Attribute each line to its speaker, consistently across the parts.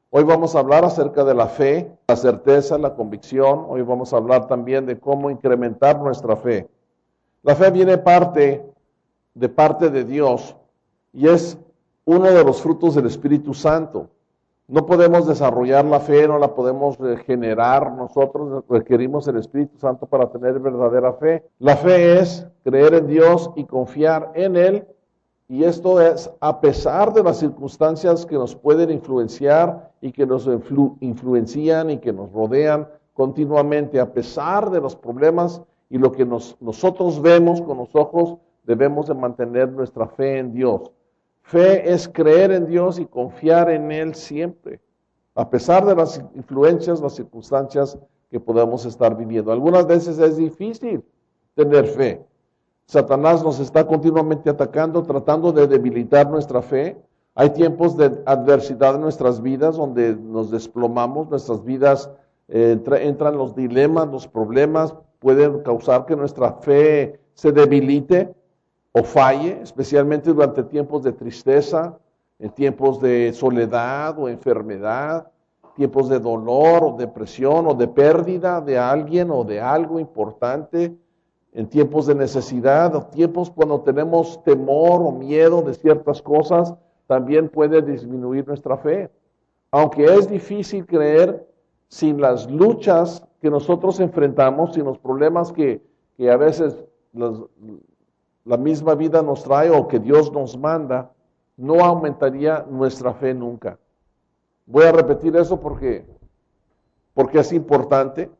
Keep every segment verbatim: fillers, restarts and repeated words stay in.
Speaker 1: Hoy vamos a hablar acerca de la fe, la certeza, la convicción. Hoy vamos a hablar también de cómo incrementar nuestra fe. La fe viene parte de parte de Dios y es uno de los frutos del Espíritu Santo. No podemos desarrollar la fe, no la podemos generar nosotros, requerimos el Espíritu Santo para tener verdadera fe. La fe es creer en Dios y confiar en Él, y esto es a pesar de las circunstancias que nos pueden influenciar y que nos influ- influencian y que nos rodean continuamente, a pesar de los problemas y lo que nos, nosotros vemos con los ojos, debemos de mantener nuestra fe en Dios. Fe es creer en Dios y confiar en Él siempre, a pesar de las influencias, las circunstancias que podamos estar viviendo. Algunas veces es difícil tener fe. Satanás nos está continuamente atacando, tratando de debilitar nuestra fe. Hay tiempos de adversidad en nuestras vidas donde nos desplomamos, nuestras vidas eh, entra, entran los dilemas, los problemas, pueden causar que nuestra fe se debilite o falle, especialmente durante tiempos de tristeza, en tiempos de soledad o enfermedad, tiempos de dolor o depresión o de pérdida de alguien o de algo importante, en tiempos de necesidad o tiempos cuando tenemos temor o miedo de ciertas cosas, también puede disminuir nuestra fe. Aunque es difícil creer, sin las luchas que nosotros enfrentamos, sin los problemas que, que a veces los, la misma vida nos trae o que Dios nos manda, no aumentaría nuestra fe nunca. Voy a repetir eso porque, porque es importante.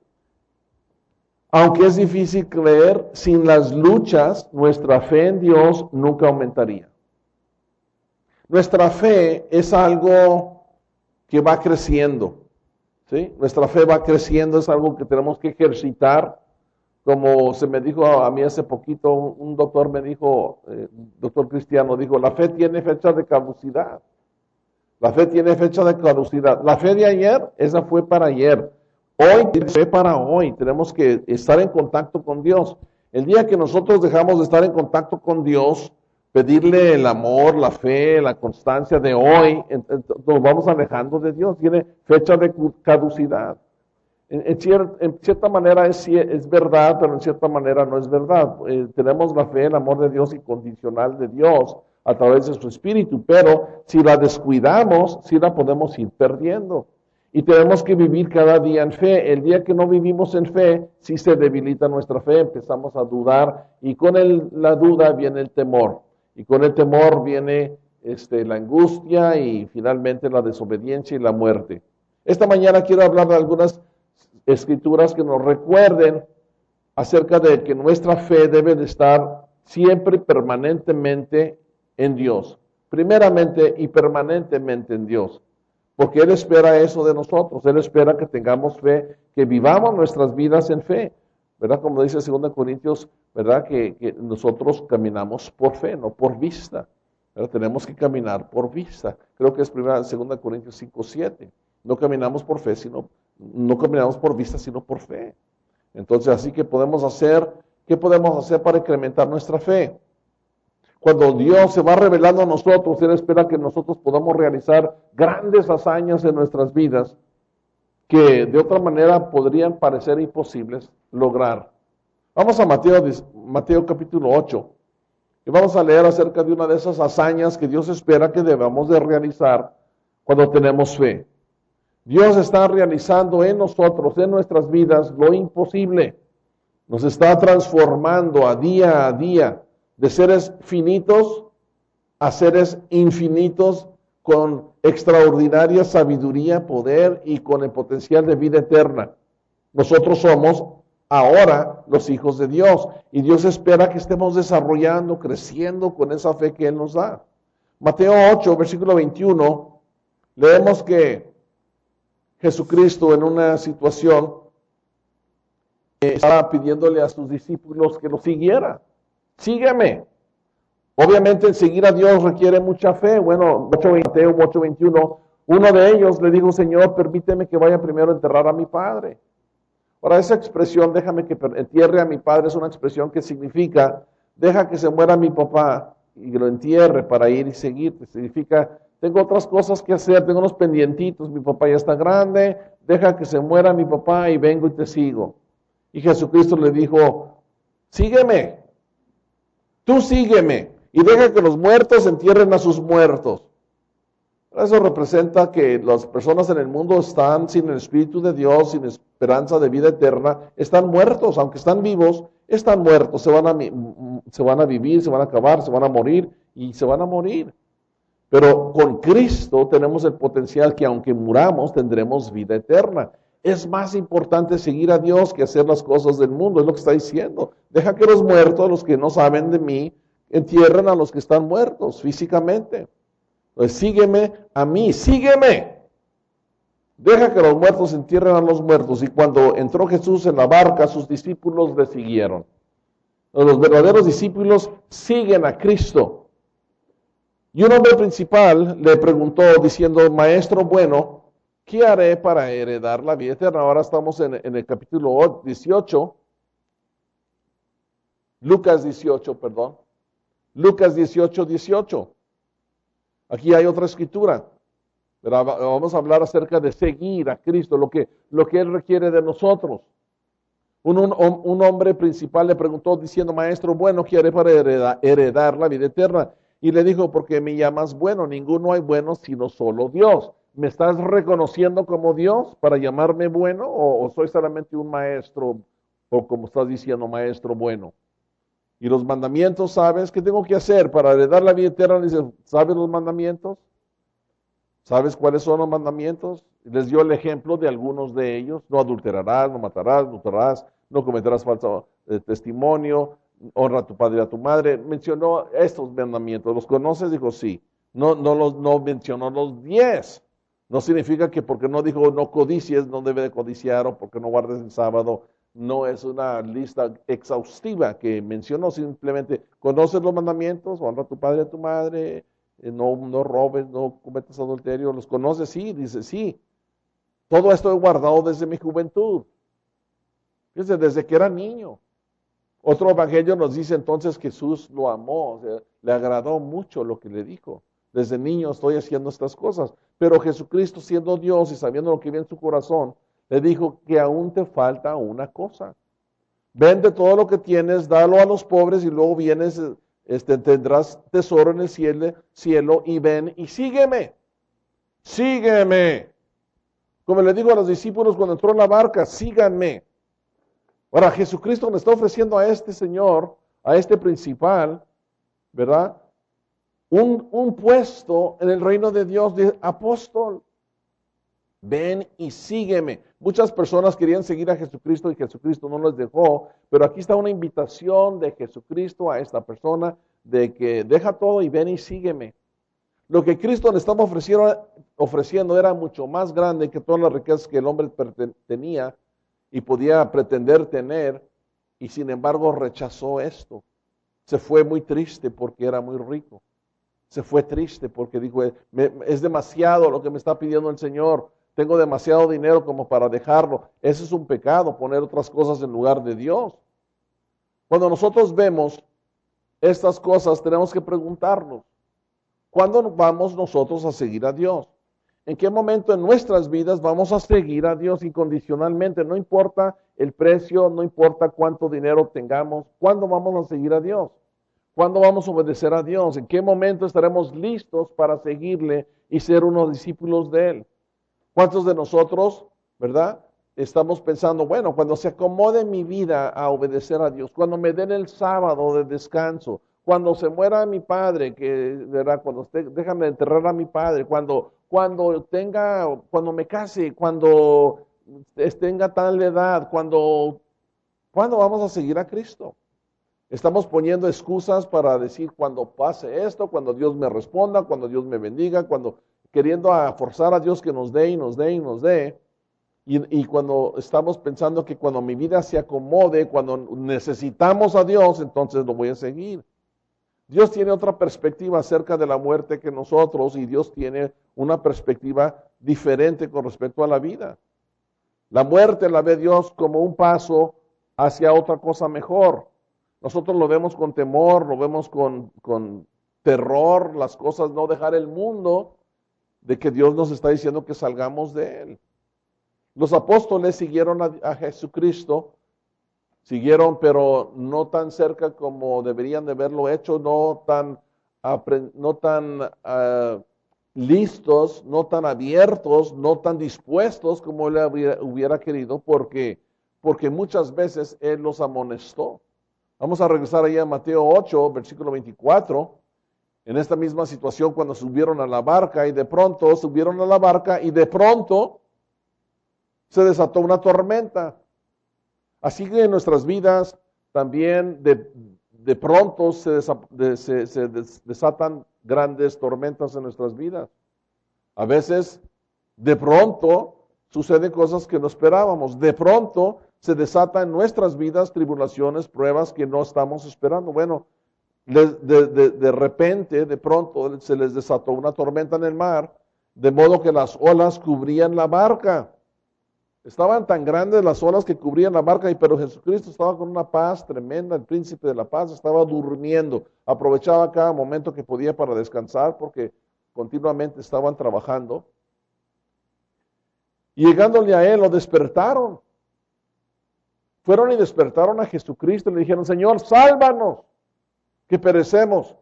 Speaker 1: Aunque es difícil creer, sin las luchas, nuestra fe en Dios nunca aumentaría. Nuestra fe es algo que va creciendo, ¿sí? Nuestra fe va creciendo, es algo que tenemos que ejercitar. Como se me dijo a mí hace poquito, un, un doctor me dijo, eh, doctor cristiano, dijo, la fe tiene fecha de caducidad. La fe tiene fecha de caducidad. La fe de ayer, esa fue para ayer. Hoy tiene fe para hoy. Tenemos que estar en contacto con Dios. El día que nosotros dejamos de estar en contacto con Dios, pedirle el amor, la fe, la constancia de hoy, nos vamos alejando de Dios. Tiene fecha de caducidad. En, en, cier, en cierta manera es, es verdad, pero en cierta manera no es verdad. Eh, tenemos la fe, el amor de Dios incondicional de Dios a través de su Espíritu, pero si la descuidamos, sí la podemos ir perdiendo. Y tenemos que vivir cada día en fe. El día que no vivimos en fe, sí se debilita nuestra fe, empezamos a dudar y con el, la duda viene el temor. Y con el temor viene este, la angustia y finalmente la desobediencia y la muerte. Esta mañana quiero hablar de algunas escrituras que nos recuerden acerca de que nuestra fe debe de estar siempre y permanentemente en Dios. Primeramente y permanentemente en Dios. Porque Él espera eso de nosotros. Él espera que tengamos fe, que vivamos nuestras vidas en fe. ¿Verdad? Como dice dos Corintios, ¿verdad? Que, que nosotros caminamos por fe, no por vista. ¿Verdad? Tenemos que caminar por vista. Creo que es dos Corintios cinco, siete. No caminamos por fe, sino, no caminamos por vista, sino por fe. Entonces, así que podemos hacer, ¿qué podemos hacer para incrementar nuestra fe? Cuando Dios se va revelando a nosotros, Él espera que nosotros podamos realizar grandes hazañas en nuestras vidas que de otra manera podrían parecer imposibles lograr. Vamos a Mateo, Mateo capítulo ocho y vamos a leer acerca de una de esas hazañas que Dios espera que debamos de realizar cuando tenemos fe. Dios está realizando en nosotros, en nuestras vidas, lo imposible. Nos está transformando a día a día de seres finitos a seres infinitos con extraordinaria sabiduría, poder y con el potencial de vida eterna. Nosotros somos ahora los hijos de Dios y Dios espera que estemos desarrollando, creciendo con esa fe que Él nos da. Mateo ocho, versículo veintiuno, leemos que Jesucristo en una situación eh, estaba pidiéndole a sus discípulos que lo siguiera. Sígueme. Obviamente el seguir a Dios requiere mucha fe. Bueno, Mateo ocho veintiuno, uno de ellos le dijo, Señor, permíteme que vaya primero a enterrar a mi padre. Ahora, esa expresión, déjame que entierre a mi padre, es una expresión que significa, deja que se muera mi papá y lo entierre para ir y seguirte. Significa, tengo otras cosas que hacer, tengo unos pendientitos, mi papá ya está grande, deja que se muera mi papá y vengo y te sigo. Y Jesucristo le dijo, sígueme, tú sígueme, y deja que los muertos entierren a sus muertos. Eso representa que las personas en el mundo están sin el Espíritu de Dios, sin esperanza de vida eterna, están muertos, aunque están vivos, están muertos, se van a, se van a vivir, se van a acabar, se van a morir y se van a morir. Pero con Cristo tenemos el potencial que aunque muramos tendremos vida eterna. Es más importante seguir a Dios que hacer las cosas del mundo, es lo que está diciendo. Deja que los muertos, los que no saben de mí, entierren a los que están muertos físicamente. Pues sígueme a mí, sígueme. Deja que los muertos entierren a los muertos. Y cuando entró Jesús en la barca, sus discípulos le siguieron. Los verdaderos discípulos siguen a Cristo. Y un hombre principal le preguntó diciendo, maestro bueno, ¿qué haré para heredar la vida eterna? Ahora estamos en, en el capítulo dieciocho. Lucas dieciocho, perdón. Lucas dieciocho, dieciocho. Aquí hay otra escritura, pero vamos a hablar acerca de seguir a Cristo, lo que, lo que Él requiere de nosotros. Un, un, un hombre principal le preguntó diciendo, maestro, bueno, ¿qué haré para heredar, heredar la vida eterna? Y le dijo, ¿por qué me llamas bueno? Ninguno hay bueno sino solo Dios. ¿Me estás reconociendo como Dios para llamarme bueno? ¿O, o soy solamente un maestro, o como estás diciendo, maestro bueno? Y los mandamientos, ¿sabes qué tengo que hacer para heredar la vida eterna? Dice, ¿sabes los mandamientos? ¿Sabes cuáles son los mandamientos? Les dio el ejemplo de algunos de ellos. No adulterarás, no matarás, no hurtarás, no cometerás falso eh, testimonio, honra a tu padre y a tu madre. Mencionó estos mandamientos. ¿Los conoces? Dijo, sí. No, no, los, no mencionó los diez. No significa que porque no dijo no codicies, no debe de codiciar, o porque no guardes el sábado. No es una lista exhaustiva que mencionó, simplemente conoces los mandamientos, honra a tu padre y a tu madre, eh, no, no robes, no cometas adulterio, ¿los conoces? Sí, dice, sí. Todo esto he guardado desde mi juventud. Fíjense, desde que era niño. Otro evangelio nos dice entonces que Jesús lo amó, o sea, le agradó mucho lo que le dijo. Desde niño estoy haciendo estas cosas. Pero Jesucristo, siendo Dios y sabiendo lo que viene en su corazón, le dijo que aún te falta una cosa. Vende todo lo que tienes, dalo a los pobres y luego vienes, este, tendrás tesoro en el cielo, cielo y ven y sígueme. Sígueme. Como le digo a los discípulos cuando entró en la barca, síganme. Ahora, Jesucristo me está ofreciendo a este señor, a este principal, ¿verdad? Un, un puesto en el reino de Dios de apóstol. Ven y sígueme. Muchas personas querían seguir a Jesucristo y Jesucristo no les dejó, pero aquí está una invitación de Jesucristo a esta persona de que deja todo y ven y sígueme. Lo que Cristo le estaba ofreciendo, ofreciendo era mucho más grande que todas las riquezas que el hombre tenía y podía pretender tener, y sin embargo rechazó esto. Se fue muy triste porque era muy rico. Se fue triste porque dijo, es demasiado lo que me está pidiendo el Señor. Tengo demasiado dinero como para dejarlo. Ese es un pecado, poner otras cosas en lugar de Dios. Cuando nosotros vemos estas cosas, tenemos que preguntarnos, ¿cuándo vamos nosotros a seguir a Dios? ¿En qué momento en nuestras vidas vamos a seguir a Dios incondicionalmente? No importa el precio, no importa cuánto dinero tengamos, ¿cuándo vamos a seguir a Dios? ¿Cuándo vamos a obedecer a Dios? ¿En qué momento estaremos listos para seguirle y ser unos discípulos de Él? ¿Cuántos de nosotros, verdad, estamos pensando, bueno, cuando se acomode mi vida a obedecer a Dios, cuando me den el sábado de descanso, cuando se muera mi padre, que, verdad, cuando esté, déjame enterrar a mi padre, cuando, cuando tenga, cuando me case, cuando tenga tal edad, cuando, ¿cuándo vamos a seguir a Cristo? Estamos poniendo excusas para decir cuando pase esto, cuando Dios me responda, cuando Dios me bendiga, cuando queriendo a forzar a Dios que nos dé y nos dé y nos dé. Y, y cuando estamos pensando que cuando mi vida se acomode, cuando necesitamos a Dios, entonces lo voy a seguir. Dios tiene otra perspectiva acerca de la muerte que nosotros, y Dios tiene una perspectiva diferente con respecto a la vida. La muerte la ve Dios como un paso hacia otra cosa mejor. Nosotros lo vemos con temor, lo vemos con, con terror, las cosas, no dejar el mundo, de que Dios nos está diciendo que salgamos de él. Los apóstoles siguieron a, a Jesucristo, siguieron, pero no tan cerca como deberían de haberlo hecho, no tan, no tan uh, listos, no tan abiertos, no tan dispuestos como él hubiera, hubiera querido, porque, porque muchas veces él los amonestó. Vamos a regresar ahí a Mateo ocho, versículo veinticuatro, en esta misma situación cuando subieron a la barca y de pronto subieron a la barca y de pronto se desató una tormenta. Así que en nuestras vidas también de, de pronto se, desa, de, se, se des, desatan grandes tormentas en nuestras vidas. A veces de pronto suceden cosas que no esperábamos. De pronto se desatan en nuestras vidas tribulaciones, pruebas que no estamos esperando. Bueno, de, de, de, de repente, de pronto se les desató una tormenta en el mar, de modo que las olas cubrían la barca. Estaban tan grandes las olas que cubrían la barca, pero Jesucristo estaba con una paz tremenda. El príncipe de la paz estaba durmiendo, aprovechaba cada momento que podía para descansar porque continuamente estaban trabajando. Y llegándole a él, lo despertaron. Fueron y despertaron a Jesucristo y le dijeron: Señor, sálvanos, que perecemos.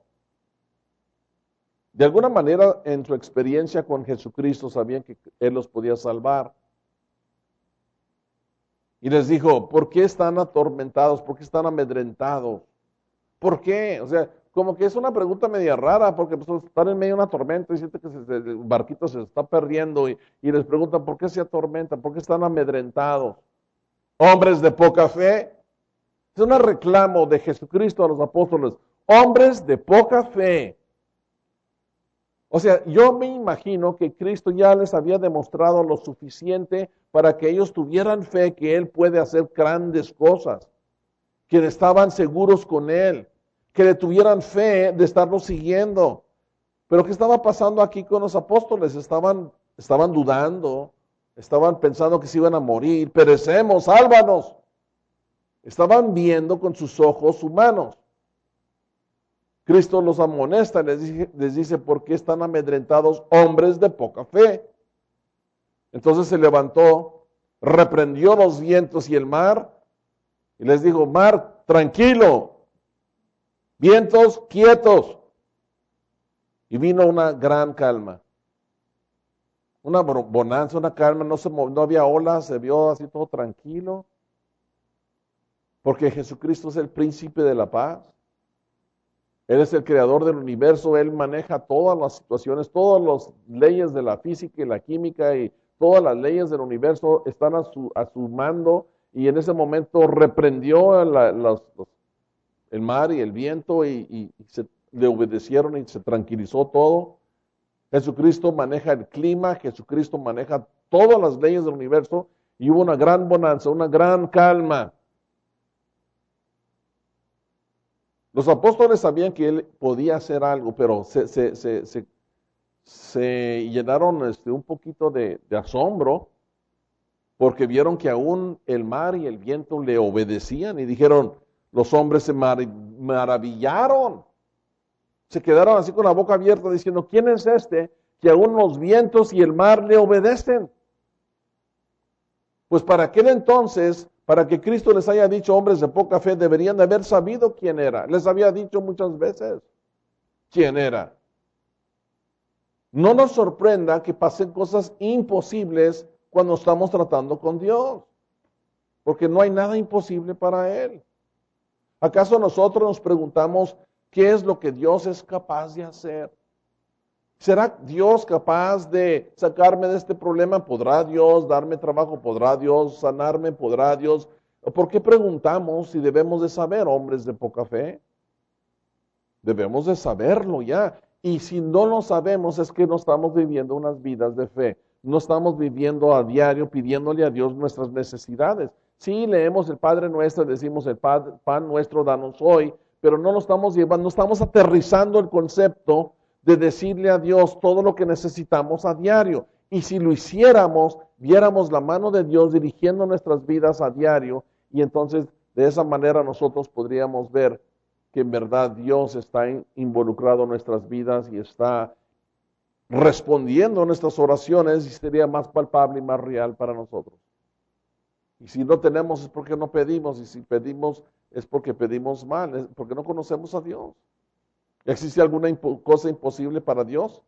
Speaker 1: De alguna manera, en su experiencia con Jesucristo, sabían que él los podía salvar. Y les dijo: ¿por qué están atormentados? ¿Por qué están amedrentados? ¿Por qué? O sea, como que es una pregunta media rara, porque pues, están en medio de una tormenta y sienten que se, el barquito se está perdiendo y, y les preguntan: ¿por qué se atormentan? ¿Por qué están amedrentados? Hombres de poca fe. Es un reclamo de Jesucristo a los apóstoles. Hombres de poca fe. O sea, yo me imagino que Cristo ya les había demostrado lo suficiente para que ellos tuvieran fe que Él puede hacer grandes cosas, que estaban seguros con Él, que le tuvieran fe de estarlo siguiendo. Pero ¿qué estaba pasando aquí con los apóstoles? Estaban, estaban dudando, estaban pensando que se iban a morir. Perecemos, sálvanos. Estaban viendo con sus ojos humanos. Cristo los amonesta, les dice, les dice: ¿por qué están amedrentados, hombres de poca fe? Entonces se levantó, reprendió los vientos y el mar, y les dijo: mar, tranquilo, vientos, quietos. Y vino una gran calma, una bonanza, una calma, no, se, no había olas, se vio así todo tranquilo, porque Jesucristo es el príncipe de la paz. Él es el creador del universo, Él maneja todas las situaciones, todas las leyes de la física y la química y todas las leyes del universo están a su, a su mando, y en ese momento reprendió la, los, los, el mar y el viento y, y, y se le obedecieron y se tranquilizó todo. Jesucristo maneja el clima, Jesucristo maneja todas las leyes del universo y hubo una gran bonanza, una gran calma. Los apóstoles sabían que él podía hacer algo, pero se, se, se, se, se llenaron este, un poquito de, de asombro porque vieron que aún el mar y el viento le obedecían y dijeron, los hombres se mar, maravillaron, se quedaron así con la boca abierta diciendo, ¿quién es este que aún los vientos y el mar le obedecen? Pues para aquel entonces, para que Cristo les haya dicho hombres de poca fe, deberían de haber sabido quién era. Les había dicho muchas veces quién era. No nos sorprenda que pasen cosas imposibles cuando estamos tratando con Dios, porque no hay nada imposible para Él. ¿Acaso nosotros nos preguntamos qué es lo que Dios es capaz de hacer? ¿Será Dios capaz de sacarme de este problema? ¿Podrá Dios darme trabajo? ¿Podrá Dios sanarme? ¿Podrá Dios? ¿Por qué preguntamos si debemos de saber, hombres de poca fe? Debemos de saberlo ya. Y si no lo sabemos es que no estamos viviendo unas vidas de fe. No estamos viviendo a diario pidiéndole a Dios nuestras necesidades. Sí, leemos el Padre Nuestro, decimos el pan nuestro danos hoy, pero no lo estamos llevando, no estamos aterrizando el concepto de decirle a Dios todo lo que necesitamos a diario. Y si lo hiciéramos, viéramos la mano de Dios dirigiendo nuestras vidas a diario, y entonces de esa manera nosotros podríamos ver que en verdad Dios está involucrado en nuestras vidas y está respondiendo a nuestras oraciones y sería más palpable y más real para nosotros. Y si no tenemos es porque no pedimos, y si pedimos es porque pedimos mal, es porque no conocemos a Dios. ¿Existe alguna impo- cosa imposible para Dios?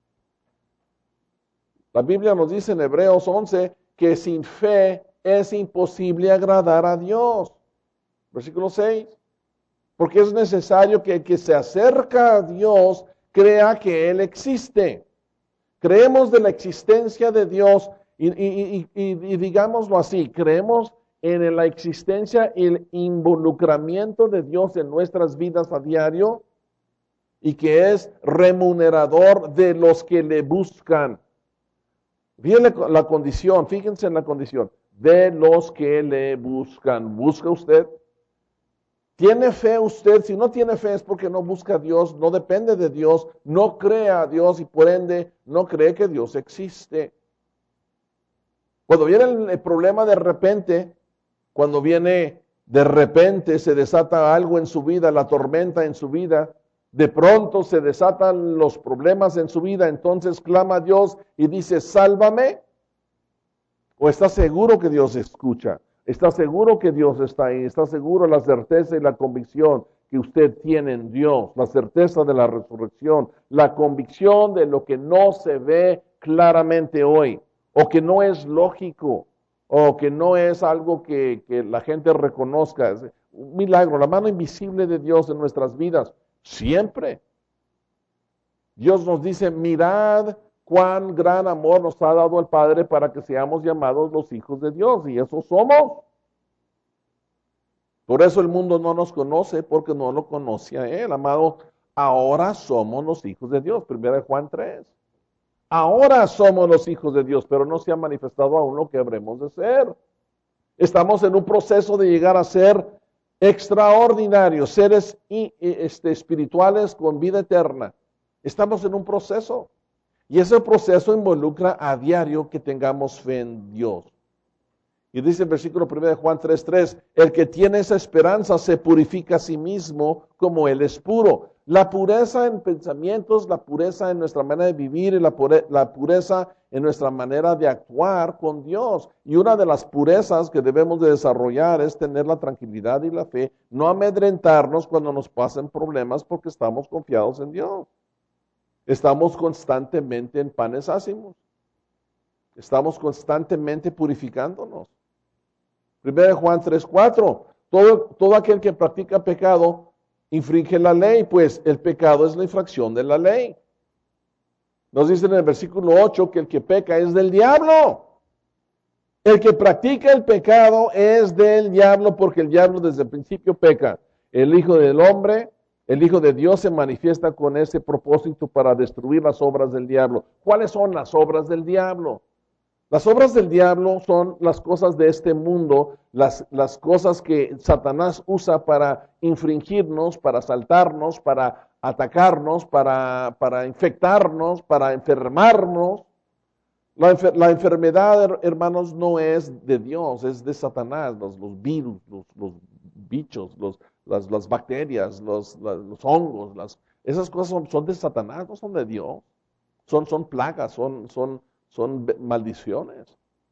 Speaker 1: La Biblia nos dice en Hebreos once que sin fe es imposible agradar a Dios. Versículo seis. Porque es necesario que el que se acerca a Dios crea que Él existe. Creemos de la existencia de Dios y, y, y, y, y digámoslo así, creemos en la existencia y el involucramiento de Dios en nuestras vidas a diario y que es remunerador de los que le buscan. Fíjense la condición, fíjense en la condición, de los que le buscan. ¿Busca usted? ¿Tiene fe usted? Si no tiene fe es porque no busca a Dios, no depende de Dios, no cree a Dios y por ende no cree que Dios existe. Cuando viene el, el problema de repente, cuando viene de repente se desata algo en su vida, la tormenta en su vida, de pronto se desatan los problemas en su vida, entonces clama a Dios y dice, sálvame. ¿O está seguro que Dios escucha? ¿Está seguro que Dios está ahí? ¿Está seguro la certeza y la convicción que usted tiene en Dios? La certeza de la resurrección, la convicción de lo que no se ve claramente hoy, o que no es lógico, o que no es algo que, que la gente reconozca. Es un milagro, la mano invisible de Dios en nuestras vidas, siempre. Dios nos dice, mirad cuán gran amor nos ha dado el Padre para que seamos llamados los hijos de Dios, y eso somos. Por eso el mundo no nos conoce, porque no lo conoce a Él, amado. Ahora somos los hijos de Dios, primera de Juan tres. Ahora somos los hijos de Dios, pero no se ha manifestado aún lo que habremos de ser. Estamos en un proceso de llegar a ser extraordinarios, seres este, espirituales con vida eterna. Estamos en un proceso. Y ese proceso involucra a diario que tengamos fe en Dios. Y dice el versículo primero de Juan tres tres, el que tiene esa esperanza se purifica a sí mismo como Él es puro. La pureza en pensamientos, la pureza en nuestra manera de vivir y la, pure, la pureza en nuestra manera de actuar con Dios. Y una de las purezas que debemos de desarrollar es tener la tranquilidad y la fe, no amedrentarnos cuando nos pasen problemas porque estamos confiados en Dios. Estamos constantemente en panes ácimos. Estamos constantemente purificándonos. Primero Juan tres cuatro. Todo, todo aquel que practica pecado infringe la ley, pues el pecado es la infracción de la ley. Nos dice en el versículo ocho que el que peca es del diablo. El que practica el pecado es del diablo, porque el diablo desde el principio peca. El Hijo del Hombre, el Hijo de Dios se manifiesta con ese propósito para destruir las obras del diablo. ¿Cuáles son las obras del diablo? Las obras del diablo son las cosas de este mundo, las, las cosas que Satanás usa para infringirnos, para asaltarnos, para atacarnos, para, para infectarnos, para enfermarnos. La, enfer la enfermedad, hermanos, no es de Dios, es de Satanás, los, los virus, los, los bichos, los, las, las bacterias, los, los, los hongos, las, esas cosas son, son de Satanás, no son de Dios. Son, son plagas, son... son Son maldiciones.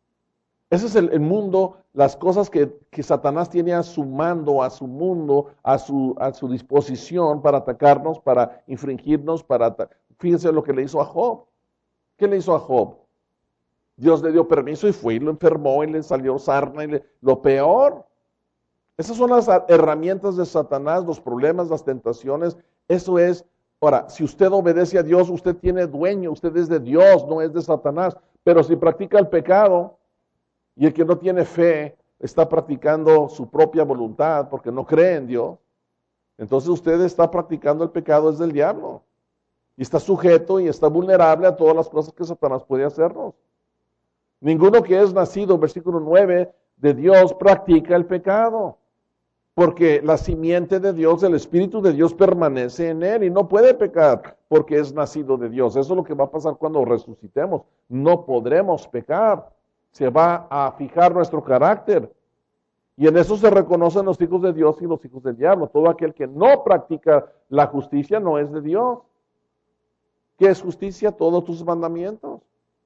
Speaker 1: Ese es el, el mundo, las cosas que, que Satanás tiene a su mando, a su mundo, a su, a su disposición para atacarnos, para infringirnos, para... Fíjense lo que le hizo a Job. ¿Qué le hizo a Job? Dios le dio permiso y fue y lo enfermó y le salió sarna y le, lo peor. Esas son las herramientas de Satanás, los problemas, las tentaciones. Eso es... Ahora, si usted obedece a Dios, usted tiene dueño, usted es de Dios, no es de Satanás. Pero si practica el pecado y el que no tiene fe está practicando su propia voluntad porque no cree en Dios, entonces usted está practicando el pecado, es del diablo. Y está sujeto y está vulnerable a todas las cosas que Satanás puede hacernos. Ninguno que es nacido, versículo nueve, de Dios practica el pecado. Porque la simiente de Dios, el Espíritu de Dios permanece en él y no puede pecar porque es nacido de Dios. Eso es lo que va a pasar cuando resucitemos. No podremos pecar. Se va a fijar nuestro carácter. Y en eso se reconocen los hijos de Dios y los hijos del diablo. Todo aquel que no practica la justicia no es de Dios. ¿Qué es justicia? Todos tus mandamientos.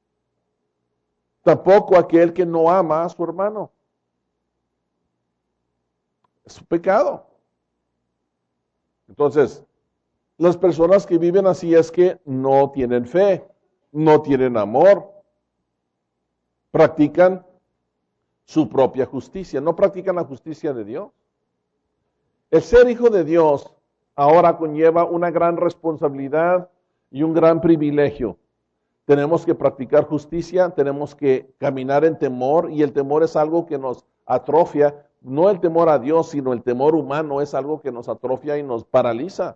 Speaker 1: Tampoco aquel que no ama a su hermano. Es un pecado. Entonces, las personas que viven así es que no tienen fe, no tienen amor, practican su propia justicia, no practican la justicia de Dios. El ser hijo de Dios ahora conlleva una gran responsabilidad y un gran privilegio. Tenemos que practicar justicia, tenemos que caminar en temor, y el temor es algo que nos atrofia, no el temor a Dios, sino el temor humano es algo que nos atrofia y nos paraliza.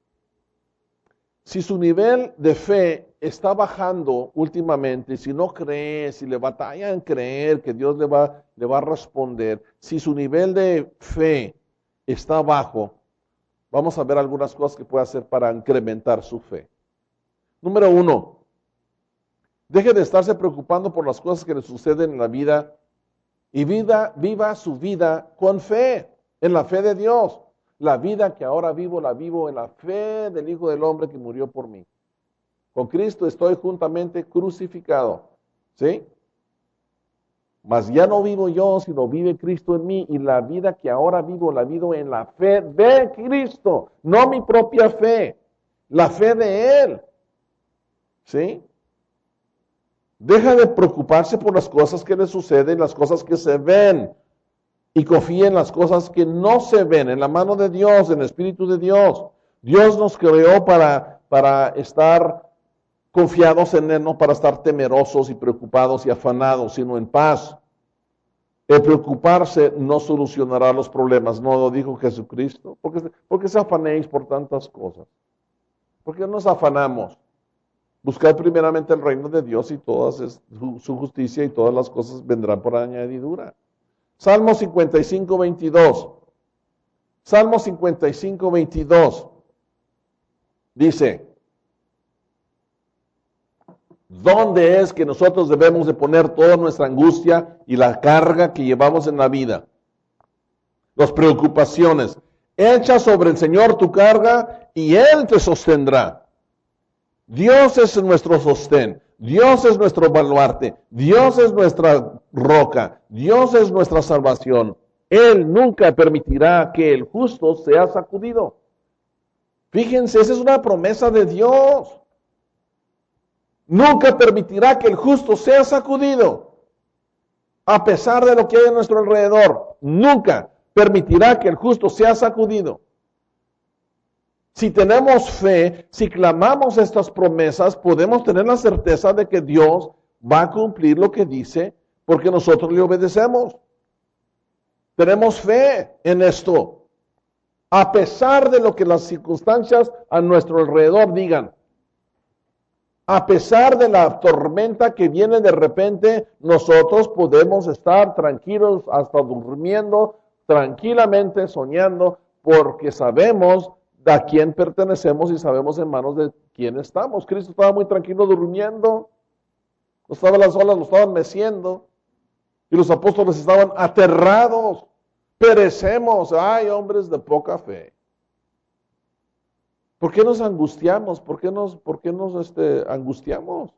Speaker 1: Si su nivel de fe está bajando últimamente, si no cree, si le batalla en creer que Dios le va, le va a responder, si su nivel de fe está bajo, vamos a ver algunas cosas que puede hacer para incrementar su fe. Número uno, deje de estarse preocupando por las cosas que le suceden en la vida y vida, viva su vida con fe, en la fe de Dios. La vida que ahora vivo, la vivo en la fe del Hijo del Hombre que murió por mí. Con Cristo estoy juntamente crucificado, ¿sí? Mas ya no vivo yo, sino vive Cristo en mí, y la vida que ahora vivo, la vivo en la fe de Cristo, no mi propia fe, la fe de Él, ¿sí? Deja de preocuparse por las cosas que le suceden, las cosas que se ven, y confía en las cosas que no se ven, en la mano de Dios, en el Espíritu de Dios. Dios nos creó para, para estar confiados en Él, no para estar temerosos y preocupados y afanados, sino en paz. El preocuparse no solucionará los problemas, no lo dijo Jesucristo. ¿Por qué, por qué se afanéis por tantas cosas? ¿Por qué nos afanamos? Buscad primeramente el reino de Dios y toda su, su justicia, y todas las cosas vendrán por añadidura. Salmo cincuenta y cinco, veintidós. Salmo cincuenta y cinco, veintidós. Dice, ¿dónde es que nosotros debemos de poner toda nuestra angustia y la carga que llevamos en la vida? Las preocupaciones. Echa sobre el Señor tu carga y Él te sostendrá. Dios es nuestro sostén. Dios es nuestro baluarte, Dios es nuestra roca, Dios es nuestra salvación. Él nunca permitirá que el justo sea sacudido. Fíjense, esa es una promesa de Dios. Nunca permitirá que el justo sea sacudido. A pesar de lo que hay a nuestro alrededor, nunca permitirá que el justo sea sacudido. Si tenemos fe, si clamamos estas promesas, podemos tener la certeza de que Dios va a cumplir lo que dice, porque nosotros le obedecemos. Tenemos fe en esto. A pesar de lo que las circunstancias a nuestro alrededor digan, a pesar de la tormenta que viene de repente, nosotros podemos estar tranquilos, hasta durmiendo, tranquilamente soñando, porque sabemos a quién pertenecemos y sabemos en manos de quién estamos. Cristo estaba muy tranquilo durmiendo, no estaban las olas, lo estaban meciendo, y los apóstoles estaban aterrados. Perecemos, ay, hombres de poca fe. ¿Por qué nos angustiamos? ¿Por qué nos, por qué nos este, angustiamos?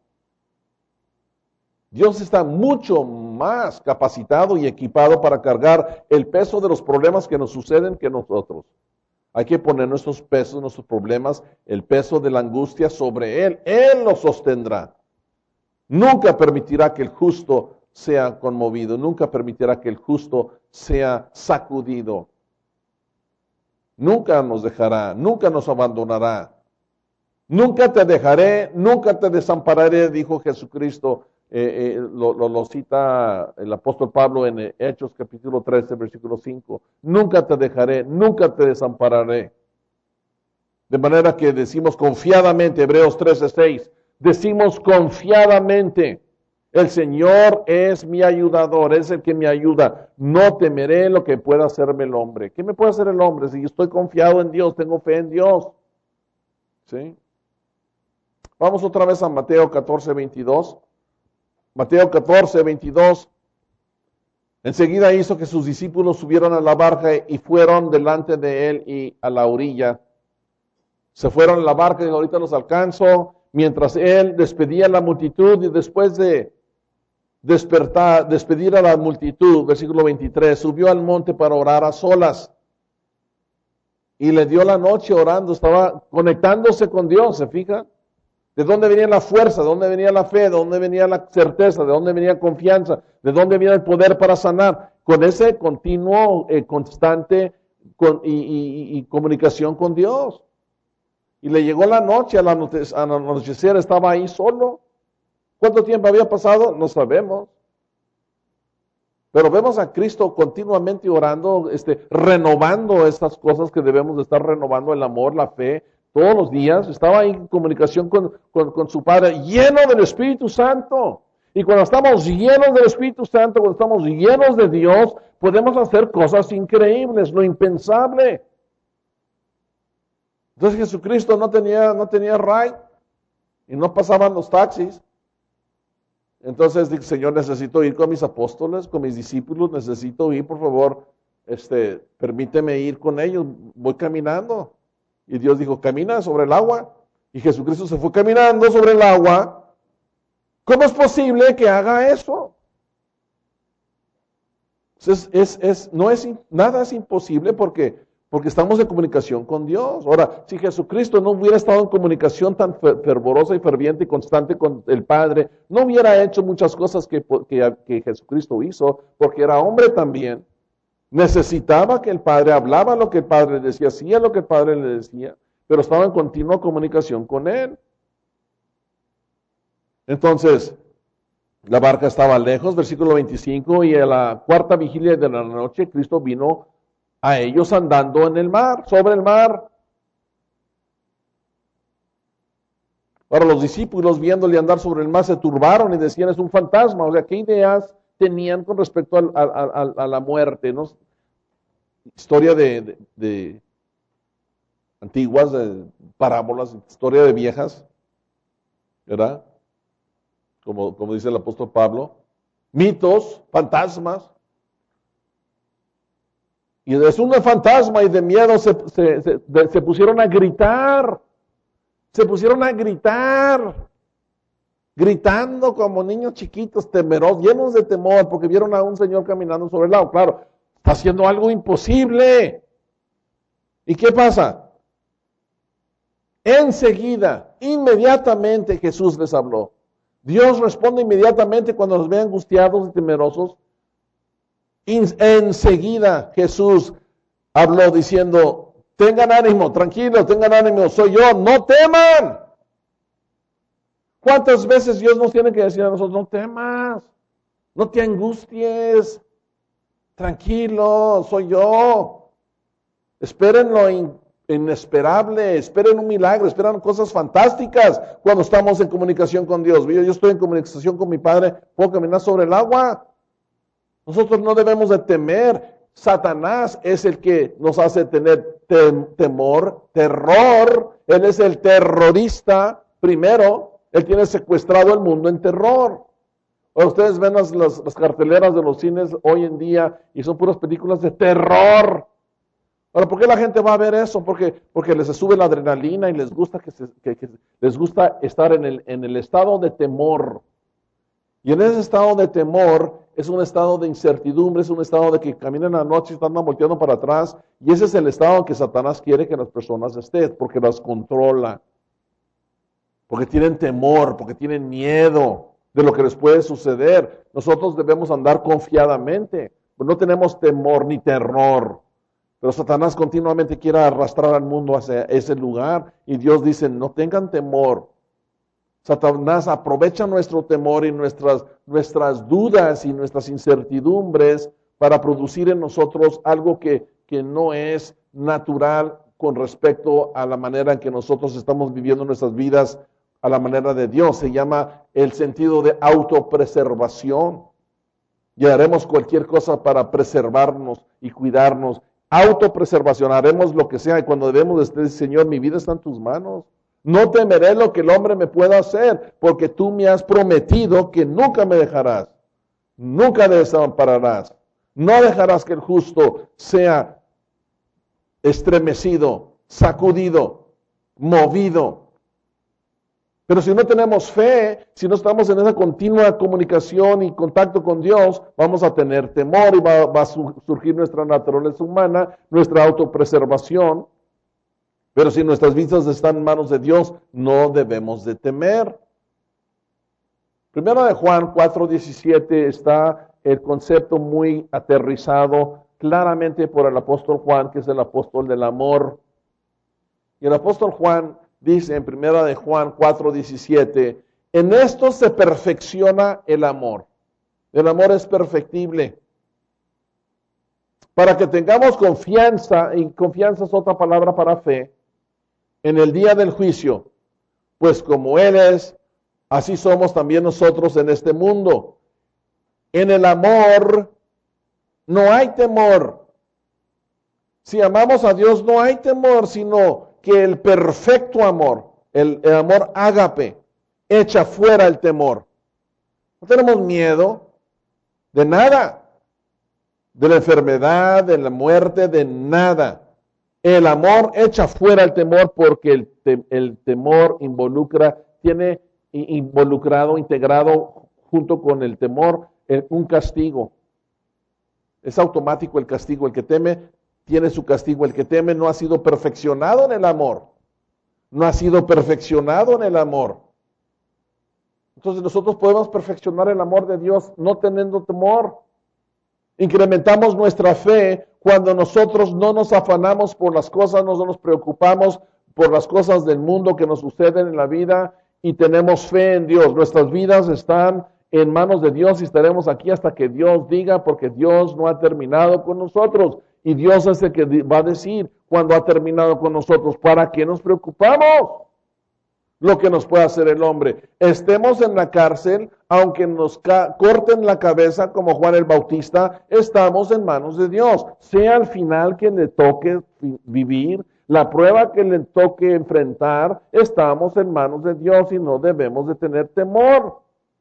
Speaker 1: Dios está mucho más capacitado y equipado para cargar el peso de los problemas que nos suceden que nosotros. Hay que poner nuestros pesos, nuestros problemas, el peso de la angustia sobre Él. Él los sostendrá. Nunca permitirá que el justo sea conmovido. Nunca permitirá que el justo sea sacudido. Nunca nos dejará, nunca nos abandonará. Nunca te dejaré, nunca te desampararé, dijo Jesucristo. Eh, eh, lo, lo, lo cita el apóstol Pablo en Hechos capítulo trece, versículo cinco. Nunca te dejaré, nunca te desampararé. De manera que decimos confiadamente, Hebreos trece, seis, decimos confiadamente, el Señor es mi ayudador, es el que me ayuda. No temeré lo que pueda hacerme el hombre. ¿Qué me puede hacer el hombre? Si yo estoy confiado en Dios, tengo fe en Dios. ¿Sí? Vamos otra vez a Mateo catorce, veintidós. Mateo catorce, veintidós. Enseguida hizo que sus discípulos subieron a la barca y fueron delante de él y a la orilla. Se fueron a la barca y ahorita los alcanzo. mientras él despedía a la multitud y después de despertar, despedir a la multitud, versículo veintitrés, subió al monte para orar a solas. Y le dio la noche orando, estaba conectándose con Dios, ¿se fija? ¿De dónde venía la fuerza? ¿De dónde venía la fe? ¿De dónde venía la certeza? ¿De dónde venía la confianza? ¿De dónde venía el poder para sanar? Con ese continuo, eh, constante con, y, y, y comunicación con Dios. Y le llegó la noche, al anochecer estaba ahí solo. ¿Cuánto tiempo había pasado? No sabemos. Pero vemos a Cristo continuamente orando, este, renovando estas cosas que debemos de estar renovando, el amor, la fe, todos los días. Estaba ahí en comunicación con, con, con su Padre, lleno del Espíritu Santo. Y cuando estamos llenos del Espíritu Santo, cuando estamos llenos de Dios, podemos hacer cosas increíbles, lo impensable. Entonces Jesucristo no tenía, no tenía ride y no pasaban los taxis. Entonces dije, Señor, necesito ir con mis apóstoles, con mis discípulos, necesito ir, por favor, este, permíteme ir con ellos, voy caminando. Y Dios dijo, camina sobre el agua. Y Jesucristo se fue caminando sobre el agua. ¿Cómo es posible que haga eso? Es, es, es, no es, nada es imposible porque Porque estamos en comunicación con Dios. Ahora, si Jesucristo no hubiera estado en comunicación tan fervorosa y ferviente y constante con el Padre, no hubiera hecho muchas cosas que, que, que Jesucristo hizo, porque era hombre también. Necesitaba que el Padre hablaba lo que el Padre le decía, hacía lo que el Padre le decía, pero estaba en continua comunicación con Él. Entonces, la barca estaba lejos, versículo veinticinco, y a la cuarta vigilia de la noche, Cristo vino a ellos andando en el mar, sobre el mar. Ahora los discípulos viéndole andar sobre el mar se turbaron y decían es un fantasma. O sea, ¿qué ideas tenían con respecto a, a, a, a la muerte? ¿No? Historia de, de, de antiguas, de parábolas, historia de viejas, ¿verdad? Como, como dice el apóstol Pablo. Mitos, fantasmas. Y es un fantasma y de miedo se, se, se, se pusieron a gritar. Se pusieron a gritar. Gritando como niños chiquitos, temerosos, llenos de temor, porque vieron a un señor caminando sobre el agua. Claro, está haciendo algo imposible. ¿Y qué pasa? Enseguida, inmediatamente Jesús les habló. Dios responde inmediatamente cuando los ve angustiados y temerosos. Enseguida Jesús habló diciendo, tengan ánimo, tranquilos, tengan ánimo, soy yo, no teman. ¿Cuántas veces Dios nos tiene que decir a nosotros, no temas, no te angusties, tranquilo, soy yo? Esperen lo in- inesperable, esperen un milagro, esperan cosas fantásticas cuando estamos en comunicación con Dios. Yo, yo estoy en comunicación con mi Padre, puedo caminar sobre el agua. Nosotros no debemos de temer. Satanás es el que nos hace tener tem- temor, terror. Él es el terrorista primero. Él tiene secuestrado el mundo en terror. Ahora ustedes ven las, las, las carteleras de los cines hoy en día y son puras películas de terror. Ahora, ¿por qué la gente va a ver eso? Porque, porque les sube la adrenalina y les gusta, que se, que, que les gusta estar en el, en el estado de temor. Y en ese estado de temor es un estado de incertidumbre, es un estado de que caminan la noche y están volteando para atrás. Y ese es el estado en que Satanás quiere que las personas estén, porque las controla. Porque tienen temor, porque tienen miedo de lo que les puede suceder. Nosotros debemos andar confiadamente, pues no tenemos temor ni terror. Pero Satanás continuamente quiere arrastrar al mundo hacia ese lugar. Y Dios dice, no tengan temor. Satanás aprovecha nuestro temor y nuestras, nuestras dudas y nuestras incertidumbres para producir en nosotros algo que, que no es natural con respecto a la manera en que nosotros estamos viviendo nuestras vidas a la manera de Dios. Se llama el sentido de autopreservación. Y haremos cualquier cosa para preservarnos y cuidarnos. Autopreservación, haremos lo que sea. Y cuando debemos decir, Señor, mi vida está en tus manos. No temeré lo que el hombre me pueda hacer, porque tú me has prometido que nunca me dejarás, nunca desampararás, no dejarás que el justo sea estremecido, sacudido, movido. Pero si no tenemos fe, si no estamos en esa continua comunicación y contacto con Dios, vamos a tener temor y va, va a surgir nuestra naturaleza humana, nuestra autopreservación. Pero si nuestras vidas están en manos de Dios, no debemos de temer. Primera de Juan cuatro diecisiete está el concepto muy aterrizado claramente por el apóstol Juan, que es el apóstol del amor. Y el apóstol Juan dice en Primera de Juan cuatro diecisiete, en esto se perfecciona el amor. El amor es perfectible. Para que tengamos confianza, y confianza es otra palabra para fe, en el día del juicio, pues como Él es, así somos también nosotros en este mundo. En el amor no hay temor. Si amamos a Dios no hay temor, sino que el perfecto amor, el, el amor ágape, echa fuera el temor. No tenemos miedo de nada, de la enfermedad, de la muerte, de nada. El amor echa fuera el temor porque el, te, el temor involucra, tiene involucrado, integrado junto con el temor, un castigo. Es automático el castigo. El que teme tiene su castigo. El que teme no ha sido perfeccionado en el amor. No ha sido perfeccionado en el amor. Entonces nosotros podemos perfeccionar el amor de Dios no teniendo temor. Incrementamos nuestra fe cuando nosotros no nos afanamos por las cosas, no nos preocupamos por las cosas del mundo que nos suceden en la vida y tenemos fe en Dios. Nuestras vidas están en manos de Dios y estaremos aquí hasta que Dios diga, porque Dios no ha terminado con nosotros. Y Dios es el que va a decir cuando ha terminado con nosotros. ¿Para qué nos preocupamos? Lo que nos puede hacer el hombre. Estemos en la cárcel, aunque nos ca- corten la cabeza como Juan el Bautista, estamos en manos de Dios. Sea al final que le toque vivir, la prueba que le toque enfrentar, estamos en manos de Dios y no debemos de tener temor,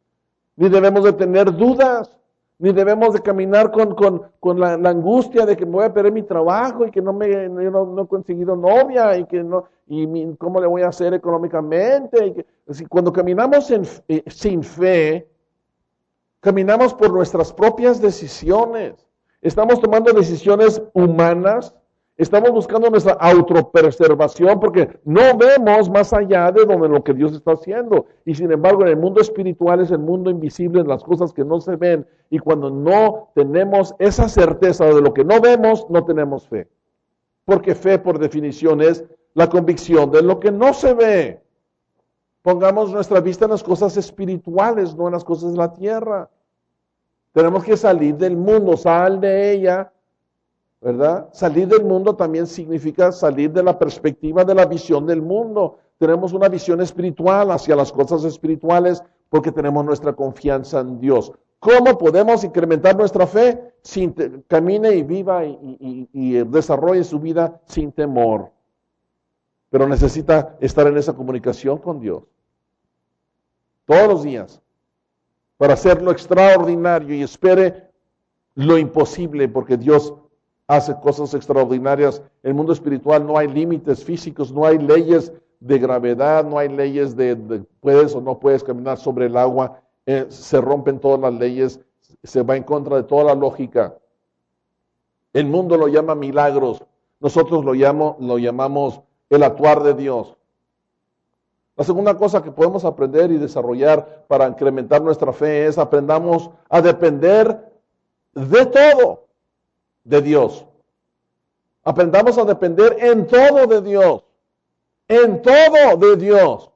Speaker 1: ni debemos de tener dudas, ni debemos de caminar con, con, con la, la angustia de que me voy a perder mi trabajo y que no, me, no, no he conseguido novia y que no, y mi, cómo le voy a hacer económicamente. Y que, así, cuando caminamos en, eh, sin fe, caminamos por nuestras propias decisiones. Estamos tomando decisiones humanas. Estamos buscando nuestra autopreservación porque no vemos más allá de donde lo que Dios está haciendo. Y sin embargo, en el mundo espiritual es el mundo invisible, las cosas que no se ven. Y cuando no tenemos esa certeza de lo que no vemos, no tenemos fe. Porque fe, por definición, es la convicción de lo que no se ve. Pongamos nuestra vista en las cosas espirituales, no en las cosas de la tierra. Tenemos que salir del mundo, sal de ella. ¿Verdad? Salir del mundo también significa salir de la perspectiva de la visión del mundo. Tenemos una visión espiritual hacia las cosas espirituales porque tenemos nuestra confianza en Dios. ¿Cómo podemos incrementar nuestra fe? Sin te, camine y viva y, y, y desarrolle su vida sin temor. Pero necesita estar en esa comunicación con Dios. Todos los días. Para hacer lo extraordinario y espere lo imposible porque Dios hace cosas extraordinarias. En el mundo espiritual no hay límites físicos, no hay leyes de gravedad, no hay leyes de, de puedes o no puedes caminar sobre el agua. Eh, se rompen todas las leyes, se va en contra de toda la lógica. El mundo lo llama milagros, nosotros lo, llamo, lo llamamos el actuar de Dios. La segunda cosa que podemos aprender y desarrollar para incrementar nuestra fe es aprendamos a depender de todo de Dios. Aprendamos a depender en todo de Dios. En todo de Dios.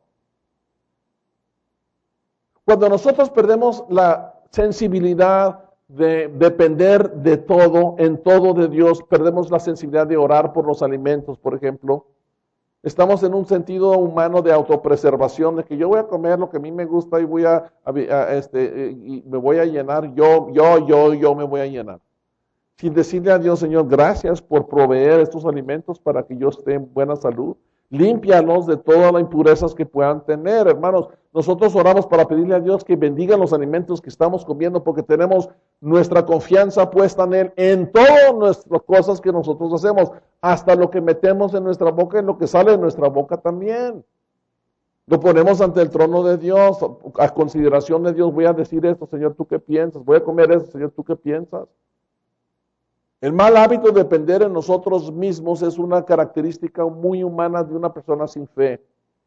Speaker 1: Cuando nosotros perdemos la sensibilidad de depender de todo, en todo de Dios, perdemos la sensibilidad de orar por los alimentos, por ejemplo. Estamos en un sentido humano de autopreservación, de que yo voy a comer lo que a mí me gusta y voy a, a, a este, y me voy a llenar, yo, yo, yo, yo me voy a llenar. Sin decirle a Dios, Señor, gracias por proveer estos alimentos para que yo esté en buena salud. Límpialos de todas las impurezas que puedan tener, hermanos. Nosotros oramos para pedirle a Dios que bendiga los alimentos que estamos comiendo porque tenemos nuestra confianza puesta en Él en todas nuestras cosas que nosotros hacemos, hasta lo que metemos en nuestra boca y lo que sale de nuestra boca también. Lo ponemos ante el trono de Dios, a consideración de Dios. Voy a decir esto, Señor, ¿tú qué piensas? Voy a comer esto, Señor, ¿tú qué piensas? El mal hábito de depender en nosotros mismos es una característica muy humana de una persona sin fe.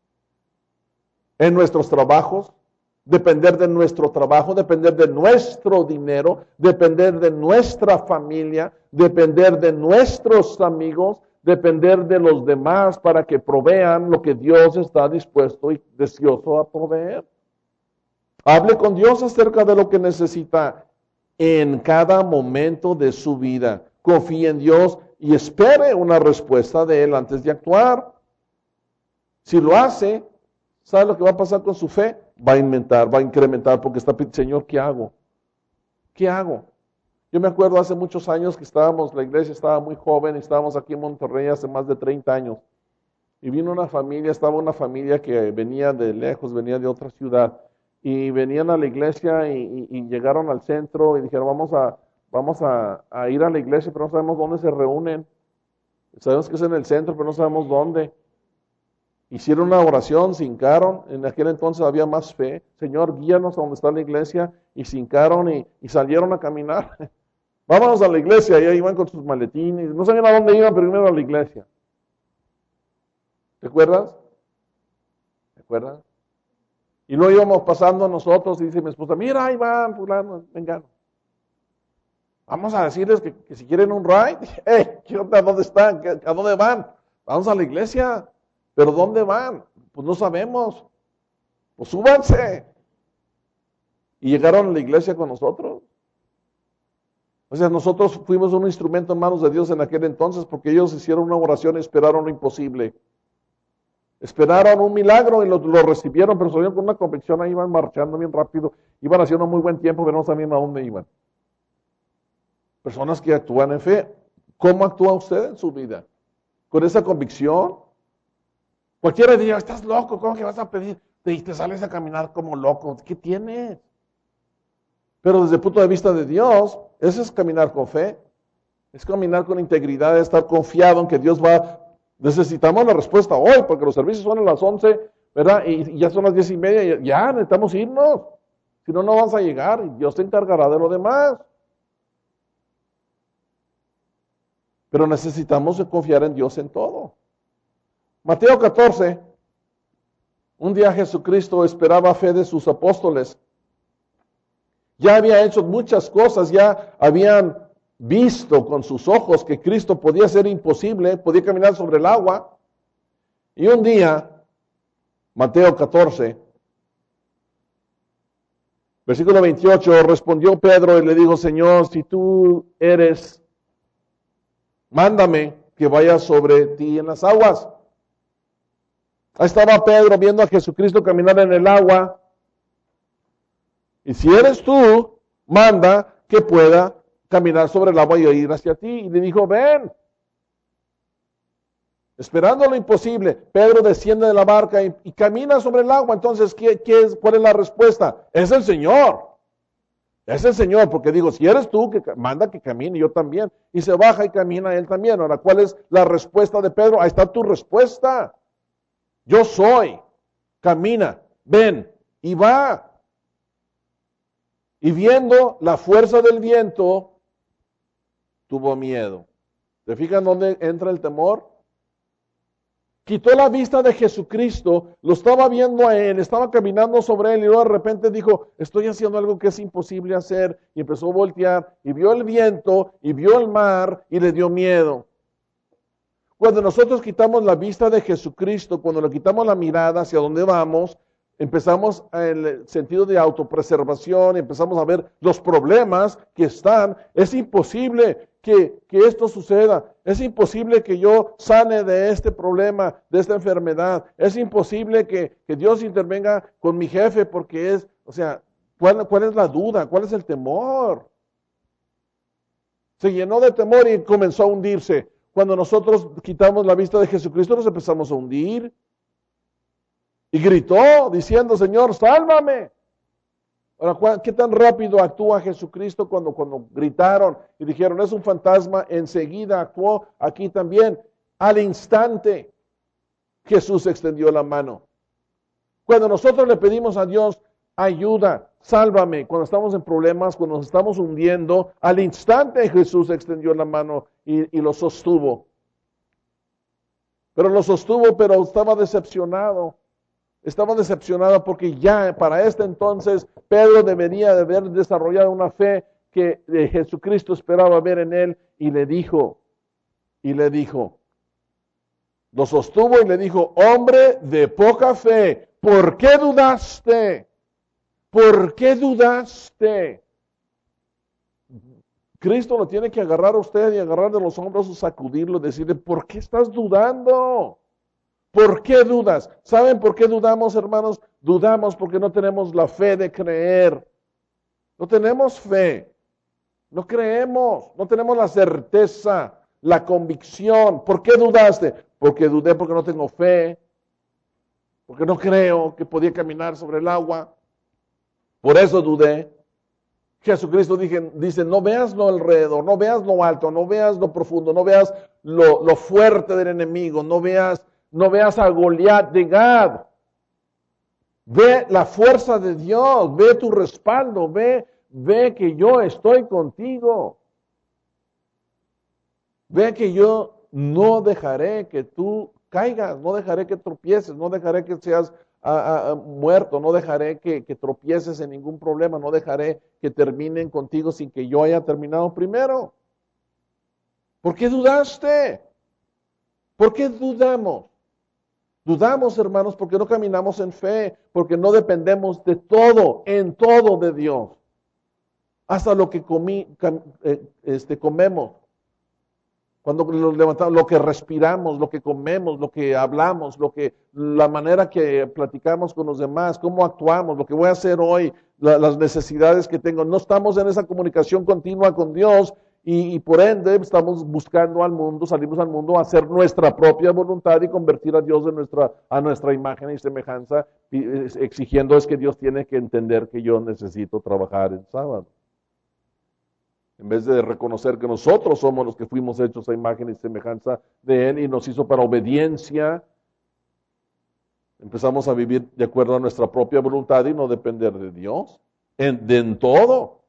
Speaker 1: En nuestros trabajos, depender de nuestro trabajo, depender de nuestro dinero, depender de nuestra familia, depender de nuestros amigos, depender de los demás para que provean lo que Dios está dispuesto y deseoso a proveer. Hable con Dios acerca de lo que necesita en cada momento de su vida. Confíe en Dios y espere una respuesta de Él antes de actuar. Si lo hace, ¿sabe lo que va a pasar con su fe? Va a inventar, va a incrementar, porque está pidiendo, Señor, ¿qué hago? ¿Qué hago? Yo me acuerdo hace muchos años que estábamos, la iglesia estaba muy joven, estábamos aquí en Monterrey hace más de treinta años. Y vino una familia, estaba una familia que venía de lejos, venía de otra ciudad. Y venían a la iglesia y, y, y llegaron al centro y dijeron, vamos a, vamos a, a ir a la iglesia, pero no sabemos dónde se reúnen. Sabemos que es en el centro, pero no sabemos dónde. Hicieron una oración, se hincaron, en aquel entonces había más fe. Señor, guíanos a donde está la iglesia, y se hincaron y, y salieron a caminar. Vámonos a la iglesia, y ahí iban con sus maletines, no sabían a dónde iban, pero primero a la iglesia. ¿Te acuerdas? ¿Te acuerdas? Y luego íbamos pasando nosotros, y dice mi esposa, mira, ahí van, fulano, vengan. Vamos a decirles que, que si quieren un ride, hey, ¿qué onda? ¿Dónde están? ¿A dónde van? Vamos a la iglesia. ¿Pero dónde van? Pues no sabemos. Pues súbanse. Y llegaron a la iglesia con nosotros. O sea, nosotros fuimos un instrumento en manos de Dios en aquel entonces porque ellos hicieron una oración y esperaron lo imposible. Esperaron un milagro y lo, lo recibieron, pero salieron con una convicción, ahí iban marchando bien rápido, iban haciendo muy buen tiempo, pero no sabían a dónde iban. Personas que actúan en fe. ¿Cómo actúa usted en su vida? ¿Con esa convicción? Cualquiera diría, estás loco, ¿cómo que vas a pedir? Y te sales a caminar como loco. ¿Qué tienes? Pero desde el punto de vista de Dios, eso es caminar con fe. Es caminar con integridad, estar confiado en que Dios va. Necesitamos la respuesta hoy, porque los servicios son a las once, ¿verdad? Y, y ya son las diez y media, y ya necesitamos irnos. Si no, no vamos a llegar y Dios se encargará de lo demás. Pero necesitamos confiar en Dios en todo. Mateo catorce, un día Jesucristo esperaba fe de sus apóstoles. Ya había hecho muchas cosas, ya habían visto con sus ojos que Cristo podía ser imposible, podía caminar sobre el agua. Y un día, Mateo catorce, versículo veintiocho, respondió Pedro y le dijo, Señor, si tú eres, mándame que vaya sobre ti en las aguas. Ahí estaba Pedro viendo a Jesucristo caminar en el agua. Y si eres tú, manda que pueda caminar sobre el agua y ir hacia ti. Y le dijo, ven. Esperando lo imposible, Pedro desciende de la barca y, y camina sobre el agua. Entonces, ¿qué, qué es, ¿cuál es la respuesta? Es el Señor. Es el Señor, porque digo, si eres tú, que manda que camine, yo también. Y se baja y camina él también. Ahora, ¿cuál es la respuesta de Pedro? Ahí está tu respuesta. Yo soy. Camina, ven y va. Y viendo la fuerza del viento, tuvo miedo. ¿Te fijan dónde entra el temor? Quitó la vista de Jesucristo, lo estaba viendo a él, estaba caminando sobre él y luego de repente dijo, estoy haciendo algo que es imposible hacer. Y empezó a voltear y vio el viento y vio el mar y le dio miedo. Cuando nosotros quitamos la vista de Jesucristo, cuando le quitamos la mirada hacia dónde vamos, empezamos en el sentido de autopreservación, empezamos a ver los problemas que están. Es imposible que, que esto suceda. Es imposible que yo sane de este problema, de esta enfermedad. Es imposible que, que Dios intervenga con mi jefe porque es, o sea, ¿cuál, cuál es la duda? ¿Cuál es el temor? Se llenó de temor y comenzó a hundirse. Cuando nosotros quitamos la vista de Jesucristo, nos empezamos a hundir. Y gritó diciendo, Señor, sálvame. Ahora, ¿qué tan rápido actúa Jesucristo cuando, cuando gritaron y dijeron, es un fantasma? Enseguida actuó aquí también. Al instante, Jesús extendió la mano. Cuando nosotros le pedimos a Dios ayuda, sálvame, cuando estamos en problemas, cuando nos estamos hundiendo, al instante Jesús extendió la mano y, y lo sostuvo. Pero lo sostuvo, pero estaba decepcionado. Estaba decepcionado porque ya para este entonces Pedro debería de haber desarrollado una fe que Jesucristo esperaba ver en él y le dijo, y le dijo, lo sostuvo y le dijo, hombre de poca fe, ¿por qué dudaste? ¿Por qué dudaste? Cristo lo tiene que agarrar a usted y agarrar de los hombros, sacudirlo y decirle, ¿por qué estás dudando? ¿Por qué dudas? ¿Saben por qué dudamos, hermanos? Dudamos porque no tenemos la fe de creer. No tenemos fe. No creemos. No tenemos la certeza, la convicción. ¿Por qué dudaste? Porque dudé porque no tengo fe. Porque no creo que podía caminar sobre el agua. Por eso dudé. Jesucristo dije, dice, no veas lo alrededor, no veas lo alto, no veas lo profundo, no veas lo, lo fuerte del enemigo, no veas, no veas a Goliat de Gad. Ve la fuerza de Dios, ve tu respaldo, ve, ve que yo estoy contigo. Ve que yo no dejaré que tú caigas, no dejaré que tropieces, no dejaré que seas a, a, muerto, no dejaré que, que tropieces en ningún problema, no dejaré que terminen contigo sin que yo haya terminado primero. ¿Por qué dudaste? ¿Por qué dudamos? Dudamos, hermanos, porque no caminamos en fe, porque no dependemos de todo, en todo de Dios. Hasta lo que comí, este, comemos. Cuando nos levantamos, lo que respiramos, lo que comemos, lo que hablamos, lo que, la manera que platicamos con los demás, cómo actuamos, lo que voy a hacer hoy, la, las necesidades que tengo. No estamos en esa comunicación continua con Dios y, y por ende estamos buscando al mundo, salimos al mundo a hacer nuestra propia voluntad y convertir a Dios de nuestra, a nuestra imagen y semejanza, y, exigiendo es que Dios tiene que entender que yo necesito trabajar el sábado. En vez de reconocer que nosotros somos los que fuimos hechos a imagen y semejanza de Él y nos hizo para obediencia, empezamos a vivir de acuerdo a nuestra propia voluntad y no depender de Dios, en, de en todo.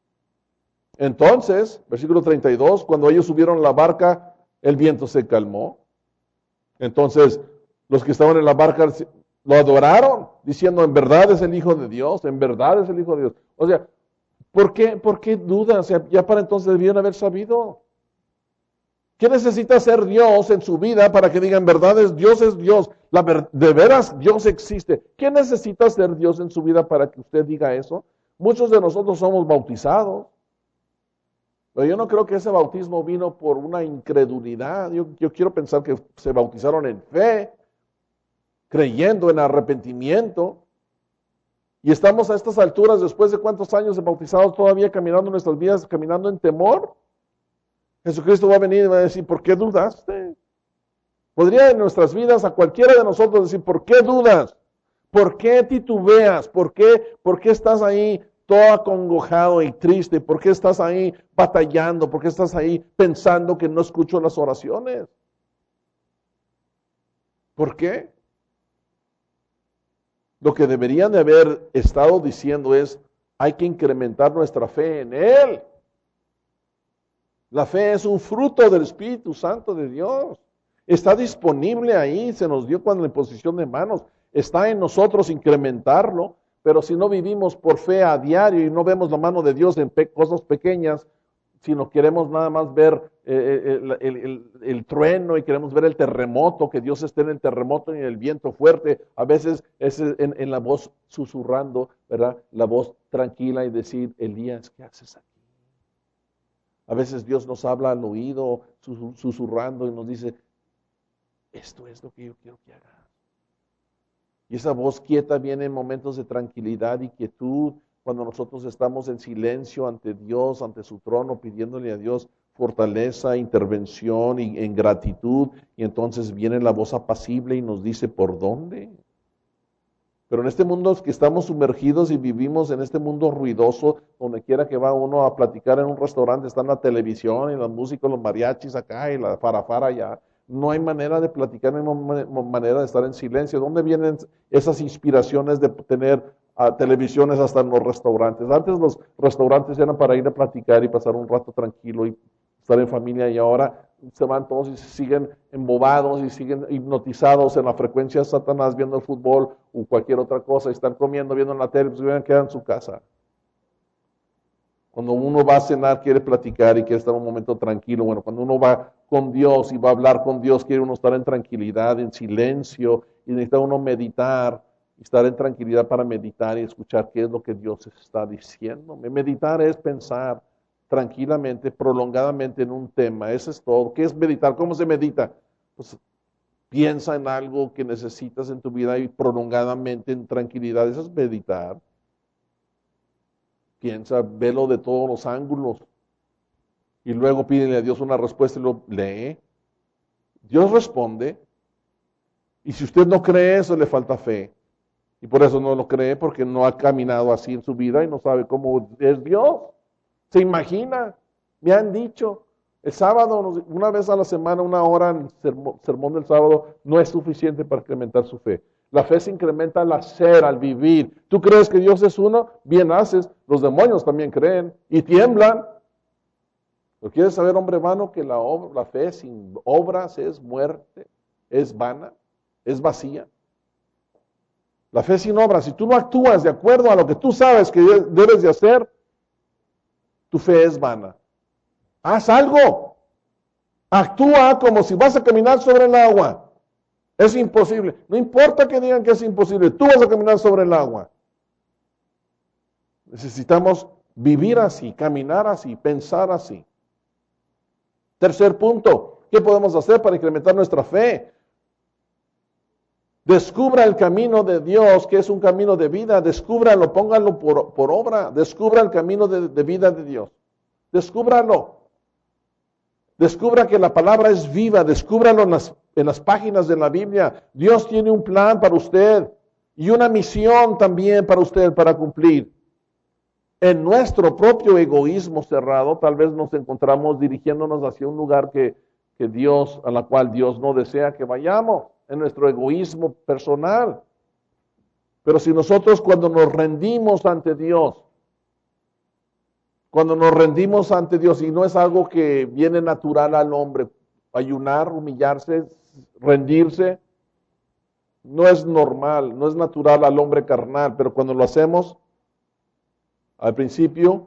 Speaker 1: Entonces, versículo treinta y dos, cuando ellos subieron a la barca, el viento se calmó. Entonces, los que estaban en la barca lo adoraron, diciendo, en verdad es el Hijo de Dios, en verdad es el Hijo de Dios. O sea, ¿Por qué, ¿Por qué dudas? O sea, ya para entonces debían haber sabido. ¿Qué necesita ser Dios en su vida para que digan, verdad es Dios es Dios? La ver, de veras Dios existe. ¿Qué necesita ser Dios en su vida para que usted diga eso? Muchos de nosotros somos bautizados. Pero yo no creo que ese bautismo vino por una incredulidad. Yo, yo quiero pensar que se bautizaron en fe, creyendo en arrepentimiento. Y estamos a estas alturas, después de cuántos años de bautizados, todavía caminando nuestras vidas, caminando en temor. Jesucristo va a venir y va a decir, ¿por qué dudaste? Podría en nuestras vidas a cualquiera de nosotros decir, ¿por qué dudas? ¿Por qué titubeas? ¿Por qué, por qué estás ahí todo acongojado y triste? ¿Por qué estás ahí batallando? ¿Por qué estás ahí pensando que no escucho las oraciones? ¿Por qué? Lo que deberían de haber estado diciendo es, hay que incrementar nuestra fe en Él. La fe es un fruto del Espíritu Santo de Dios. Está disponible ahí, se nos dio cuando en posición de manos. Está en nosotros incrementarlo, pero si no vivimos por fe a diario y no vemos la mano de Dios en pe- cosas pequeñas, sino queremos nada más ver eh, el, el, el, el trueno y queremos ver el terremoto, que Dios esté en el terremoto y en el viento fuerte, a veces es en, en la voz susurrando, ¿verdad? La voz tranquila y decir, Elías, ¿qué haces aquí? A veces Dios nos habla al oído, susurrando y nos dice, esto es lo que yo quiero que hagas. Y esa voz quieta viene en momentos de tranquilidad y quietud, cuando nosotros estamos en silencio ante Dios, ante su trono, pidiéndole a Dios fortaleza, intervención y en gratitud, y entonces viene la voz apacible y nos dice, ¿por dónde? Pero en este mundo que estamos sumergidos y vivimos en este mundo ruidoso, donde quiera que va uno a platicar en un restaurante, está en la televisión y la música, los mariachis acá y la farafara allá, No hay manera de platicar, no hay manera de estar en silencio. ¿Dónde vienen esas inspiraciones de tener uh, televisiones hasta en los restaurantes? Antes los restaurantes eran para ir a platicar y pasar un rato tranquilo y estar en familia, y ahora se van todos y se siguen embobados y siguen hipnotizados en la frecuencia de Satanás viendo el fútbol o cualquier otra cosa, y están comiendo, viendo en la tele, pues hubieran quedado en su casa. Cuando uno va a cenar, quiere platicar y quiere estar un momento tranquilo. Bueno, cuando uno va con Dios y va a hablar con Dios, quiere uno estar en tranquilidad, en silencio, y necesita uno meditar, y estar en tranquilidad para meditar y escuchar qué es lo que Dios está diciendo. Meditar es pensar tranquilamente, prolongadamente en un tema. Eso es todo. ¿Qué es meditar? ¿Cómo se medita? Pues piensa en algo que necesitas en tu vida y prolongadamente en tranquilidad. Eso es meditar. Piensa, velo de todos los ángulos y luego pídele a Dios una respuesta y lo lee. Dios responde, y si usted no cree eso, le falta fe, y por eso no lo cree, porque no ha caminado así en su vida y no sabe cómo es Dios. Se imagina, me han dicho, el sábado, una vez a la semana, una hora en el sermón del sábado, no es suficiente para incrementar su fe. La fe se incrementa al hacer, al vivir. ¿Tú crees que Dios es uno? Bien haces. Los demonios también creen y tiemblan. ¿Lo quieres saber, hombre vano? Que la, obra, la fe sin obras es muerte, es vana, es vacía. La fe sin obras, si tú no actúas de acuerdo a lo que tú sabes que debes de hacer, tu fe es vana. Haz algo. Actúa como si vas a caminar sobre el agua. Es imposible. No importa que digan que es imposible, tú vas a caminar sobre el agua. Necesitamos vivir así, caminar así, pensar así. Tercer punto, ¿qué podemos hacer para incrementar nuestra fe? Descubra el camino de Dios, que es un camino de vida. Descúbralo, póngalo por, por obra. Descubra el camino de, de vida de Dios. Descúbralo. Descubra que la palabra es viva. Descúbralo en las, en las páginas de la Biblia. Dios tiene un plan para usted y una misión también para usted para cumplir. En nuestro propio egoísmo cerrado, tal vez nos encontramos dirigiéndonos hacia un lugar que, que Dios, a la cual Dios no desea que vayamos, en nuestro egoísmo personal. Pero si nosotros, cuando nos rendimos ante Dios, cuando nos rendimos ante Dios, y no es algo que viene natural al hombre, ayunar, humillarse, rendirse, no es normal, no es natural al hombre carnal, pero cuando lo hacemos, al principio,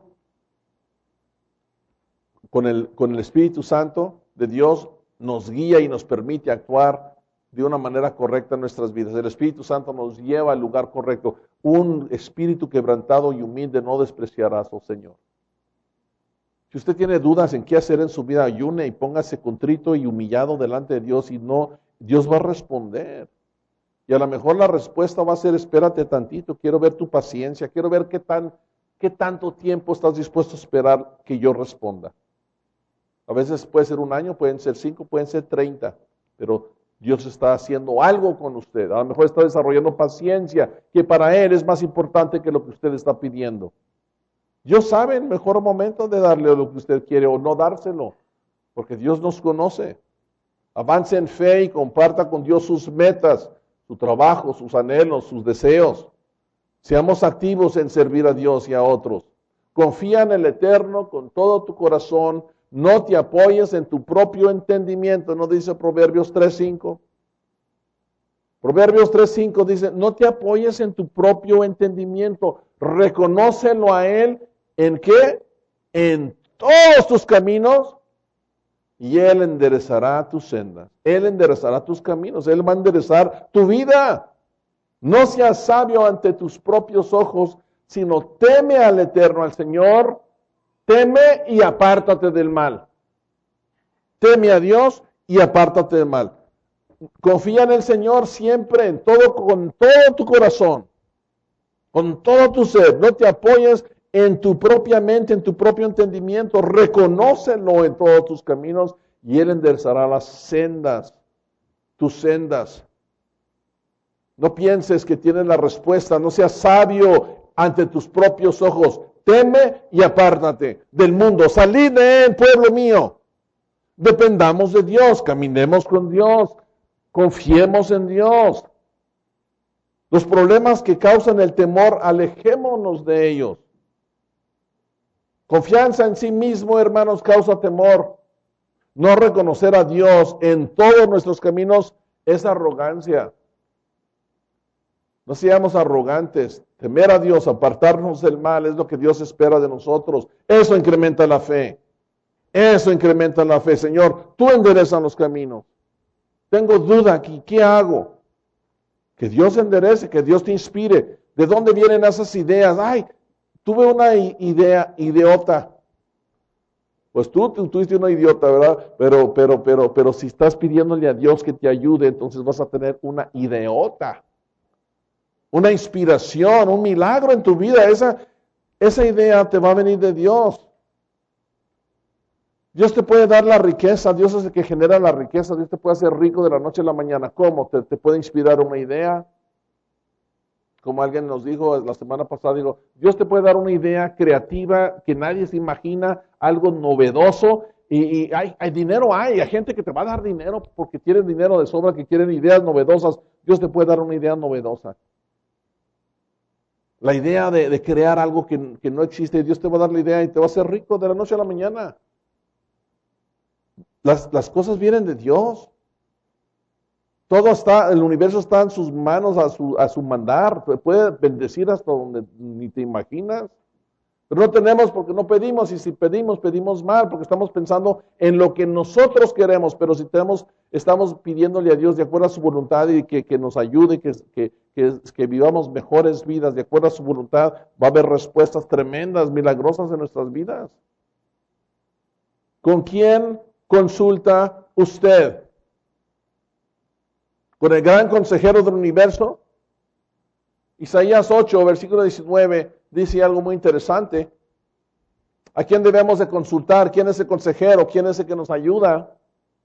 Speaker 1: con el, con el Espíritu Santo de Dios, nos guía y nos permite actuar de una manera correcta en nuestras vidas. El Espíritu Santo nos lleva al lugar correcto. Un espíritu quebrantado y humilde no despreciarás, oh Señor. Si usted tiene dudas en qué hacer en su vida, ayune y póngase contrito y humillado delante de Dios, y no, Dios va a responder. Y a lo mejor la respuesta va a ser: espérate tantito, quiero ver tu paciencia, quiero ver qué tan, qué tanto tiempo estás dispuesto a esperar que yo responda. A veces puede ser un año, pueden ser cinco, pueden ser treinta, pero Dios está haciendo algo con usted. A lo mejor está desarrollando paciencia, que para Él es más importante que lo que usted está pidiendo. Dios sabe el mejor momento de darle lo que usted quiere o no dárselo, porque Dios nos conoce. Avance en fe y comparta con Dios sus metas, su trabajo, sus anhelos, sus deseos. Seamos activos en servir a Dios y a otros. Confía en el Eterno con todo tu corazón. No te apoyes en tu propio entendimiento, ¿no dice Proverbios tres cinco? Proverbios tres cinco dice: no te apoyes en tu propio entendimiento, reconócelo a Él. ¿En qué? En todos tus caminos, y Él enderezará tus sendas. Él enderezará tus caminos, Él va a enderezar tu vida. No seas sabio ante tus propios ojos, sino teme al Eterno, al Señor. Teme y apártate del mal. Teme a Dios y apártate del mal. Confía en el Señor siempre, en todo, con todo tu corazón, con todo tu ser. No te apoyes en tu propia mente, en tu propio entendimiento. Reconócelo en todos tus caminos y Él enderezará las sendas, tus sendas. No pienses que tienes la respuesta. No seas sabio ante tus propios ojos. Teme y apártate del mundo. Salid de él, pueblo mío. Dependamos de Dios, caminemos con Dios, confiemos en Dios. Los problemas que causan el temor, alejémonos de ellos. Confianza en sí mismo, hermanos, causa temor. No reconocer a Dios en todos nuestros caminos es arrogancia. No seamos arrogantes. Temer a Dios, apartarnos del mal, es lo que Dios espera de nosotros. Eso incrementa la fe. Eso incrementa la fe. Señor, tú enderezas los caminos. Tengo duda aquí. ¿Qué hago? Que Dios enderece, que Dios te inspire. ¿De dónde vienen esas ideas? Ay, tuve una idea idiota. Pues tú, tú tuviste una idiota, ¿verdad? Pero, pero, pero, pero si estás pidiéndole a Dios que te ayude, entonces vas a tener una idiota. Una inspiración, un milagro en tu vida. Esa, esa idea te va a venir de Dios. Dios te puede dar la riqueza, Dios es el que genera la riqueza, Dios te puede hacer rico de la noche a la mañana. ¿Cómo? ¿Te, te puede inspirar una idea? Como alguien nos dijo la semana pasada, digo, Dios te puede dar una idea creativa que nadie se imagina, algo novedoso, y, y hay, hay dinero, hay, hay gente que te va a dar dinero porque tienen dinero de sobra, que quieren ideas novedosas. Dios te puede dar una idea novedosa. La idea de, de crear algo que, que no existe, Dios te va a dar la idea y te va a hacer rico de la noche a la mañana. Las, las cosas vienen de Dios. Todo está, el universo está en sus manos a su, a su mandar. Puede bendecir hasta donde ni te imaginas. Pero no tenemos porque no pedimos, y si pedimos, pedimos mal, porque estamos pensando en lo que nosotros queremos, pero si tenemos, estamos pidiéndole a Dios de acuerdo a su voluntad y que, que nos ayude, que, que, que, que vivamos mejores vidas, de acuerdo a su voluntad, va a haber respuestas tremendas, milagrosas en nuestras vidas. ¿Con quién consulta usted? ¿Con el gran consejero del universo? Isaías ocho, versículo diecinueve, dice algo muy interesante. ¿A quién debemos de consultar? ¿Quién es el consejero? ¿Quién es el que nos ayuda?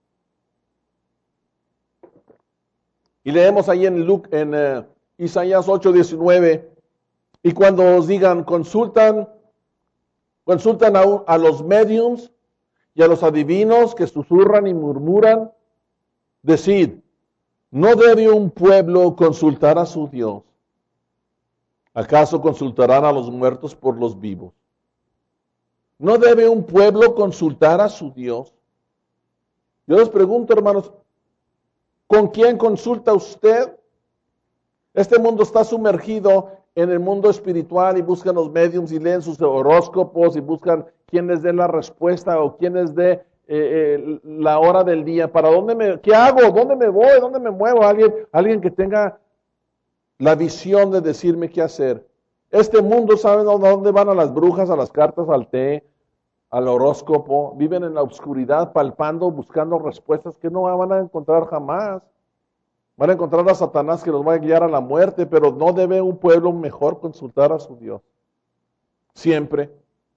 Speaker 1: Y leemos ahí en, Luke, en uh, Isaías ocho, diecinueve, y cuando os digan, consultan, consultan a, a los mediums y a los adivinos que susurran y murmuran, decid, ¿no debe un pueblo consultar a su Dios? ¿Acaso consultarán a los muertos por los vivos? ¿No debe un pueblo consultar a su Dios? Yo les pregunto, hermanos, ¿con quién consulta usted? Este mundo está sumergido en el mundo espiritual y buscan los mediums y leen sus horóscopos y buscan quién les dé la respuesta o quién les dé eh, eh, la hora del día. ¿Para dónde me, qué hago? ¿Dónde me voy? ¿Dónde me muevo? Alguien, alguien que tenga la visión de decirme qué hacer. Este mundo, ¿saben a dónde van? A las brujas, a las cartas, al té, al horóscopo. Viven en la oscuridad, palpando, buscando respuestas que no van a encontrar jamás. Van a encontrar a Satanás que los va a guiar a la muerte, pero no debe un pueblo mejor consultar a su Dios. Siempre.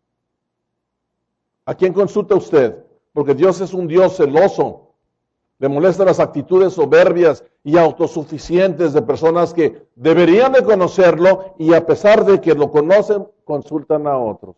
Speaker 1: ¿A quién consulta usted? Porque Dios es un Dios celoso. Le molestan las actitudes soberbias y autosuficientes de personas que deberían de conocerlo y a pesar de que lo conocen, consultan a otros.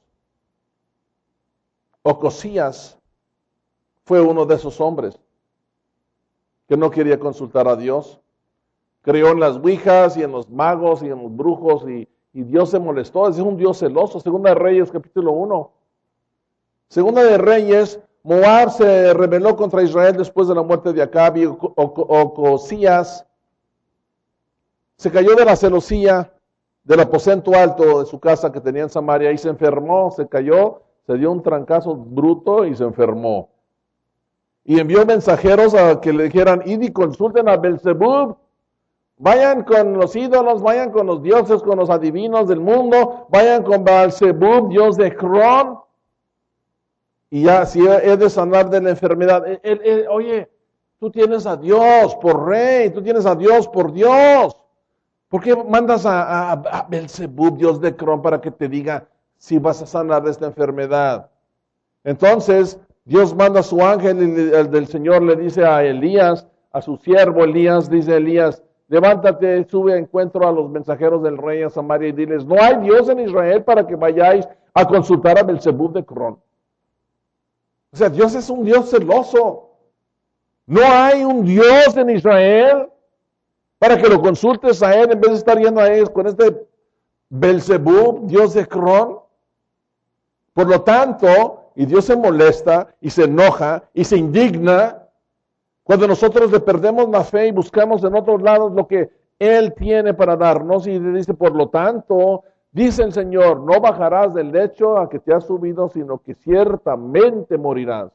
Speaker 1: Ocosías fue uno de esos hombres que no quería consultar a Dios. Creyó en las ouijas y en los magos y en los brujos y, y Dios se molestó. Es un Dios celoso. Segunda de Reyes, capítulo uno. Segunda de Reyes, Moab se rebeló contra Israel después de la muerte de Acab y Ocosías se cayó de la celosía del aposento alto de su casa que tenía en Samaria y se enfermó, se cayó, se dio un trancazo bruto y se enfermó. Y envió mensajeros a que le dijeran, id y consulten a Belzebub, vayan con los ídolos, vayan con los dioses, con los adivinos del mundo, vayan con Belzebub, dios de Cron. Y ya, si he de sanar de la enfermedad, él, él, él, oye, tú tienes a Dios por rey, tú tienes a Dios por Dios. ¿Por qué mandas a, a, a Belzebub, dios de Cron, para que te diga si vas a sanar de esta enfermedad? Entonces, Dios manda a su ángel y el del Señor le dice a Elías, a su siervo Elías, dice Elías, levántate, sube a encuentro a los mensajeros del rey a Samaria y diles, no hay Dios en Israel para que vayáis a consultar a Belzebub de Cron. O sea, Dios es un Dios celoso. No hay un Dios en Israel para que lo consultes a Él en vez de estar yendo a ellos con este Belzebub, Dios de Cron. Por lo tanto, y Dios se molesta y se enoja y se indigna cuando nosotros le perdemos la fe y buscamos en otros lados lo que Él tiene para darnos, y le dice, por lo tanto, dice el Señor, no bajarás del lecho a que te has subido, sino que ciertamente morirás.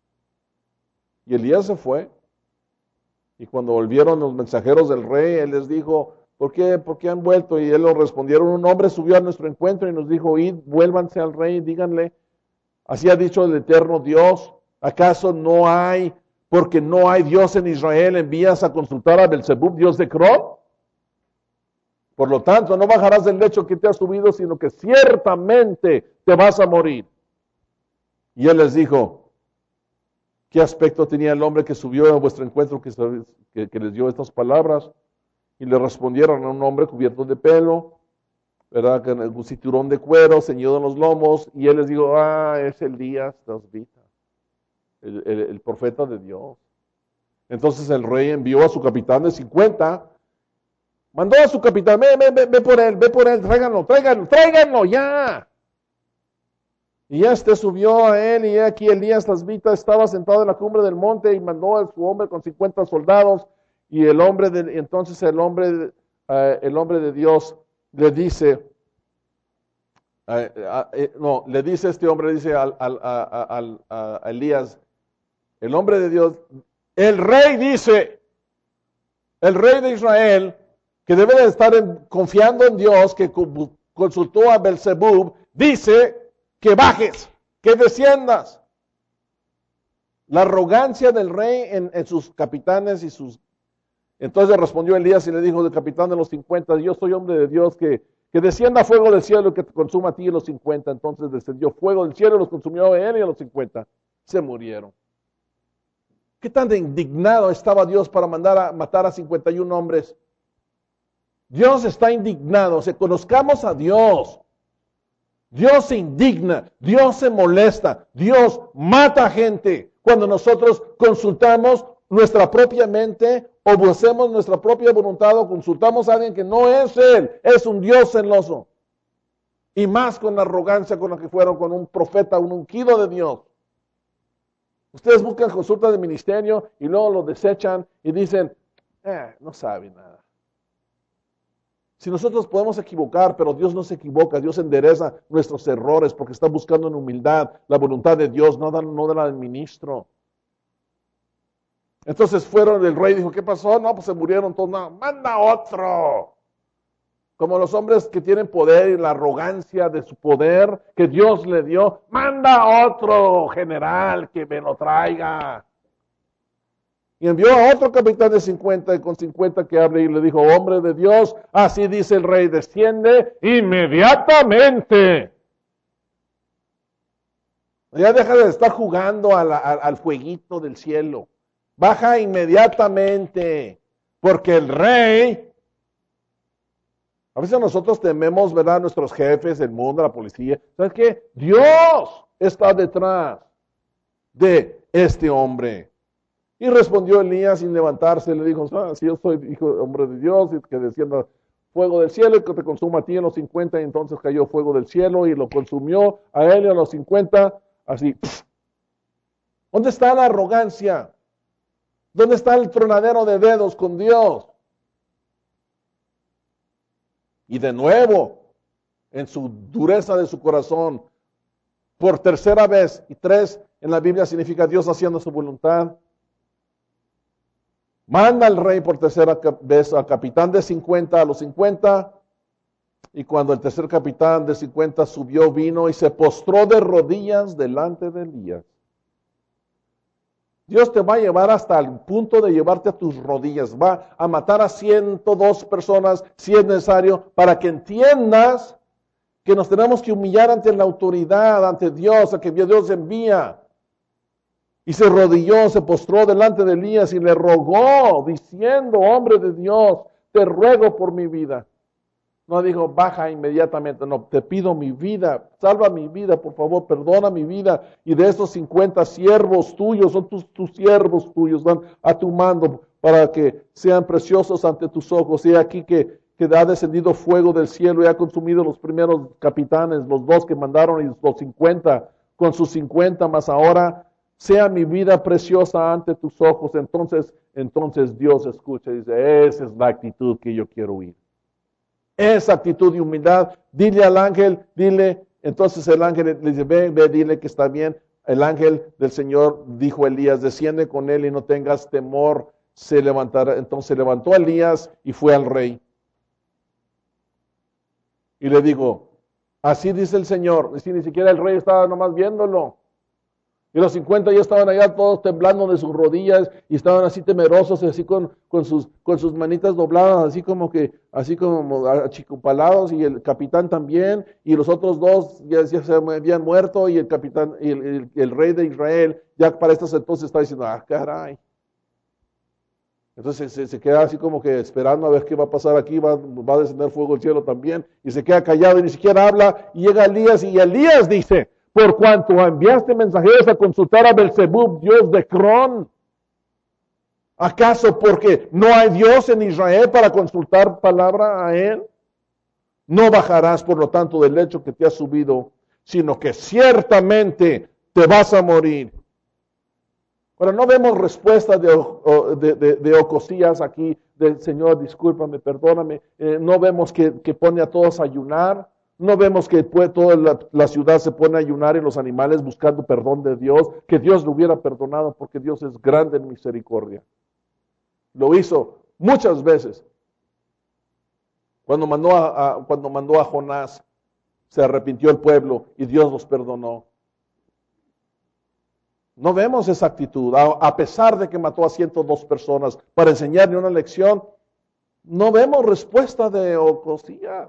Speaker 1: Y Elías se fue. Y cuando volvieron los mensajeros del rey, él les dijo, ¿por qué, ¿por qué han vuelto? Y él lo respondieron, un hombre subió a nuestro encuentro y nos dijo, id, vuélvanse al rey, díganle, así ha dicho el eterno Dios, ¿acaso no hay, porque no hay Dios en Israel, envías a consultar a Belzebub, Dios de Cron? Por lo tanto, no bajarás del lecho que te has subido, sino que ciertamente te vas a morir. Y él les dijo, ¿qué aspecto tenía el hombre que subió a vuestro encuentro que, que, que les dio estas palabras? Y le respondieron a un hombre cubierto de pelo, ¿verdad? Con un cinturón de cuero, ceñido en los lomos, y él les dijo, ah, es Elías Tasbita, el, el, el profeta de Dios. Entonces el rey envió a su capitán de cincuenta, mandó a su capitán, ve, ve, ve, ve por él, ve por él, tráiganlo, tráiganlo, tráiganlo, ya. Y ya este subió a él, y aquí Elías Tasbita estaba sentado en la cumbre del monte, y mandó a su hombre con cincuenta soldados, y el hombre de, entonces el hombre, uh, el hombre de Dios le dice, uh, uh, no, le dice este hombre, le dice al, al, a, al, a, a Elías, el hombre de Dios, el rey dice, el rey de Israel, que debe de estar en, confiando en Dios, que consultó a Belzebub, dice que bajes, que desciendas. La arrogancia del rey en, en sus capitanes y sus... Entonces respondió Elías y le dijo del capitán de los cincuenta, yo soy hombre de Dios, que, que descienda fuego del cielo y que te consuma a ti y los cincuenta. Entonces descendió fuego del cielo y los consumió a él y a los cincuenta. Se murieron. ¿Qué tan indignado estaba Dios para mandar a matar a cincuenta y un hombres? Dios está indignado. O sea, conozcamos a Dios. Dios se indigna, Dios se molesta, Dios mata a gente cuando nosotros consultamos nuestra propia mente o hacemos nuestra propia voluntad o consultamos a alguien que no es Él, es un Dios celoso. Y más con la arrogancia con la que fueron con un profeta, un ungido de Dios. Ustedes buscan consulta de ministerio y luego lo desechan y dicen, eh, no sabe nada. Si nosotros podemos equivocar, pero Dios no se equivoca, Dios endereza nuestros errores porque está buscando en humildad la voluntad de Dios, no, no de la del ministro. Entonces fueron, el rey dijo, ¿qué pasó? No, pues se murieron todos, no, manda otro. Como los hombres que tienen poder y la arrogancia de su poder que Dios le dio, manda otro general que me lo traiga. Y envió a otro capitán de cincuenta y con cincuenta que hable y le dijo, hombre de Dios, así dice el rey, desciende inmediatamente. Ya deja de estar jugando a la, a, al fueguito del cielo. Baja inmediatamente, porque el rey, a veces nosotros tememos, ¿verdad? Nuestros jefes, el mundo, la policía. ¿Sabes qué? Dios está detrás de este hombre. Y respondió Elías sin levantarse, le dijo, ah, si yo soy hijo, hombre de Dios, y que descienda fuego del cielo y que te consuma a ti en los cincuenta, y entonces cayó fuego del cielo y lo consumió a él y a los cincuenta, así. ¿Dónde está la arrogancia? ¿Dónde está el tronadero de dedos con Dios? Y de nuevo, en su dureza de su corazón, por tercera vez, y tres en la Biblia significa Dios haciendo su voluntad, manda al rey por tercera vez al capitán de cincuenta a los cincuenta, y cuando el tercer capitán de cincuenta subió, vino y se postró de rodillas delante de Elías. Dios te va a llevar hasta el punto de llevarte a tus rodillas, va a matar a ciento dos personas si es necesario, para que entiendas que nos tenemos que humillar ante la autoridad, ante Dios, a que Dios envía. Y se arrodilló, se postró delante de Elías y le rogó, diciendo, hombre de Dios, te ruego por mi vida. No dijo, baja inmediatamente. No, te pido mi vida, salva mi vida, por favor, perdona mi vida. Y de estos cincuenta siervos tuyos, son tus, tus siervos tuyos, van a tu mando para que sean preciosos ante tus ojos. Y aquí que, que ha descendido fuego del cielo y ha consumido los primeros capitanes, los dos que mandaron y los cincuenta, con sus cincuenta más ahora, sea mi vida preciosa ante tus ojos. Entonces, entonces Dios escucha y dice, esa es la actitud que yo quiero oír. Esa actitud de humildad, dile al ángel, dile, entonces el ángel le dice, ve, ve, dile que está bien. El ángel del Señor dijo a Elías, desciende con él y no tengas temor, se levantará. Entonces se levantó Elías y fue al rey. Y le digo, así dice el Señor, y si ni siquiera el rey estaba nomás viéndolo. Y los cincuenta ya estaban allá todos temblando de sus rodillas y estaban así temerosos, así con, con, sus, con sus manitas dobladas, así como que, así como achicopalados, y el capitán también, y los otros dos ya, ya se habían muerto, y el capitán, y el, el, el rey de Israel, ya para estas entonces está diciendo, ah, caray. Entonces se, se queda así como que esperando a ver qué va a pasar aquí, va, va a descender fuego del cielo también, y se queda callado y ni siquiera habla, y llega Elías, y Elías dice, por cuanto enviaste mensajeros a consultar a Belzebub, dios de Cron. ¿Acaso porque no hay Dios en Israel para consultar palabra a él? No bajarás, por lo tanto, del lecho que te has subido, sino que ciertamente te vas a morir. Pero no vemos respuesta de, de, de, de Ocosías aquí, del Señor, discúlpame, perdóname. Eh, no vemos que, que pone a todos a ayunar. No vemos que toda la, la ciudad se pone a ayunar y los animales buscando perdón de Dios, que Dios lo hubiera perdonado porque Dios es grande en misericordia. Lo hizo muchas veces. Cuando mandó a, a, cuando mandó a Jonás, se arrepintió el pueblo y Dios los perdonó. No vemos esa actitud, a, a pesar de que mató a ciento dos personas para enseñarle una lección, no vemos respuesta de Ocosías.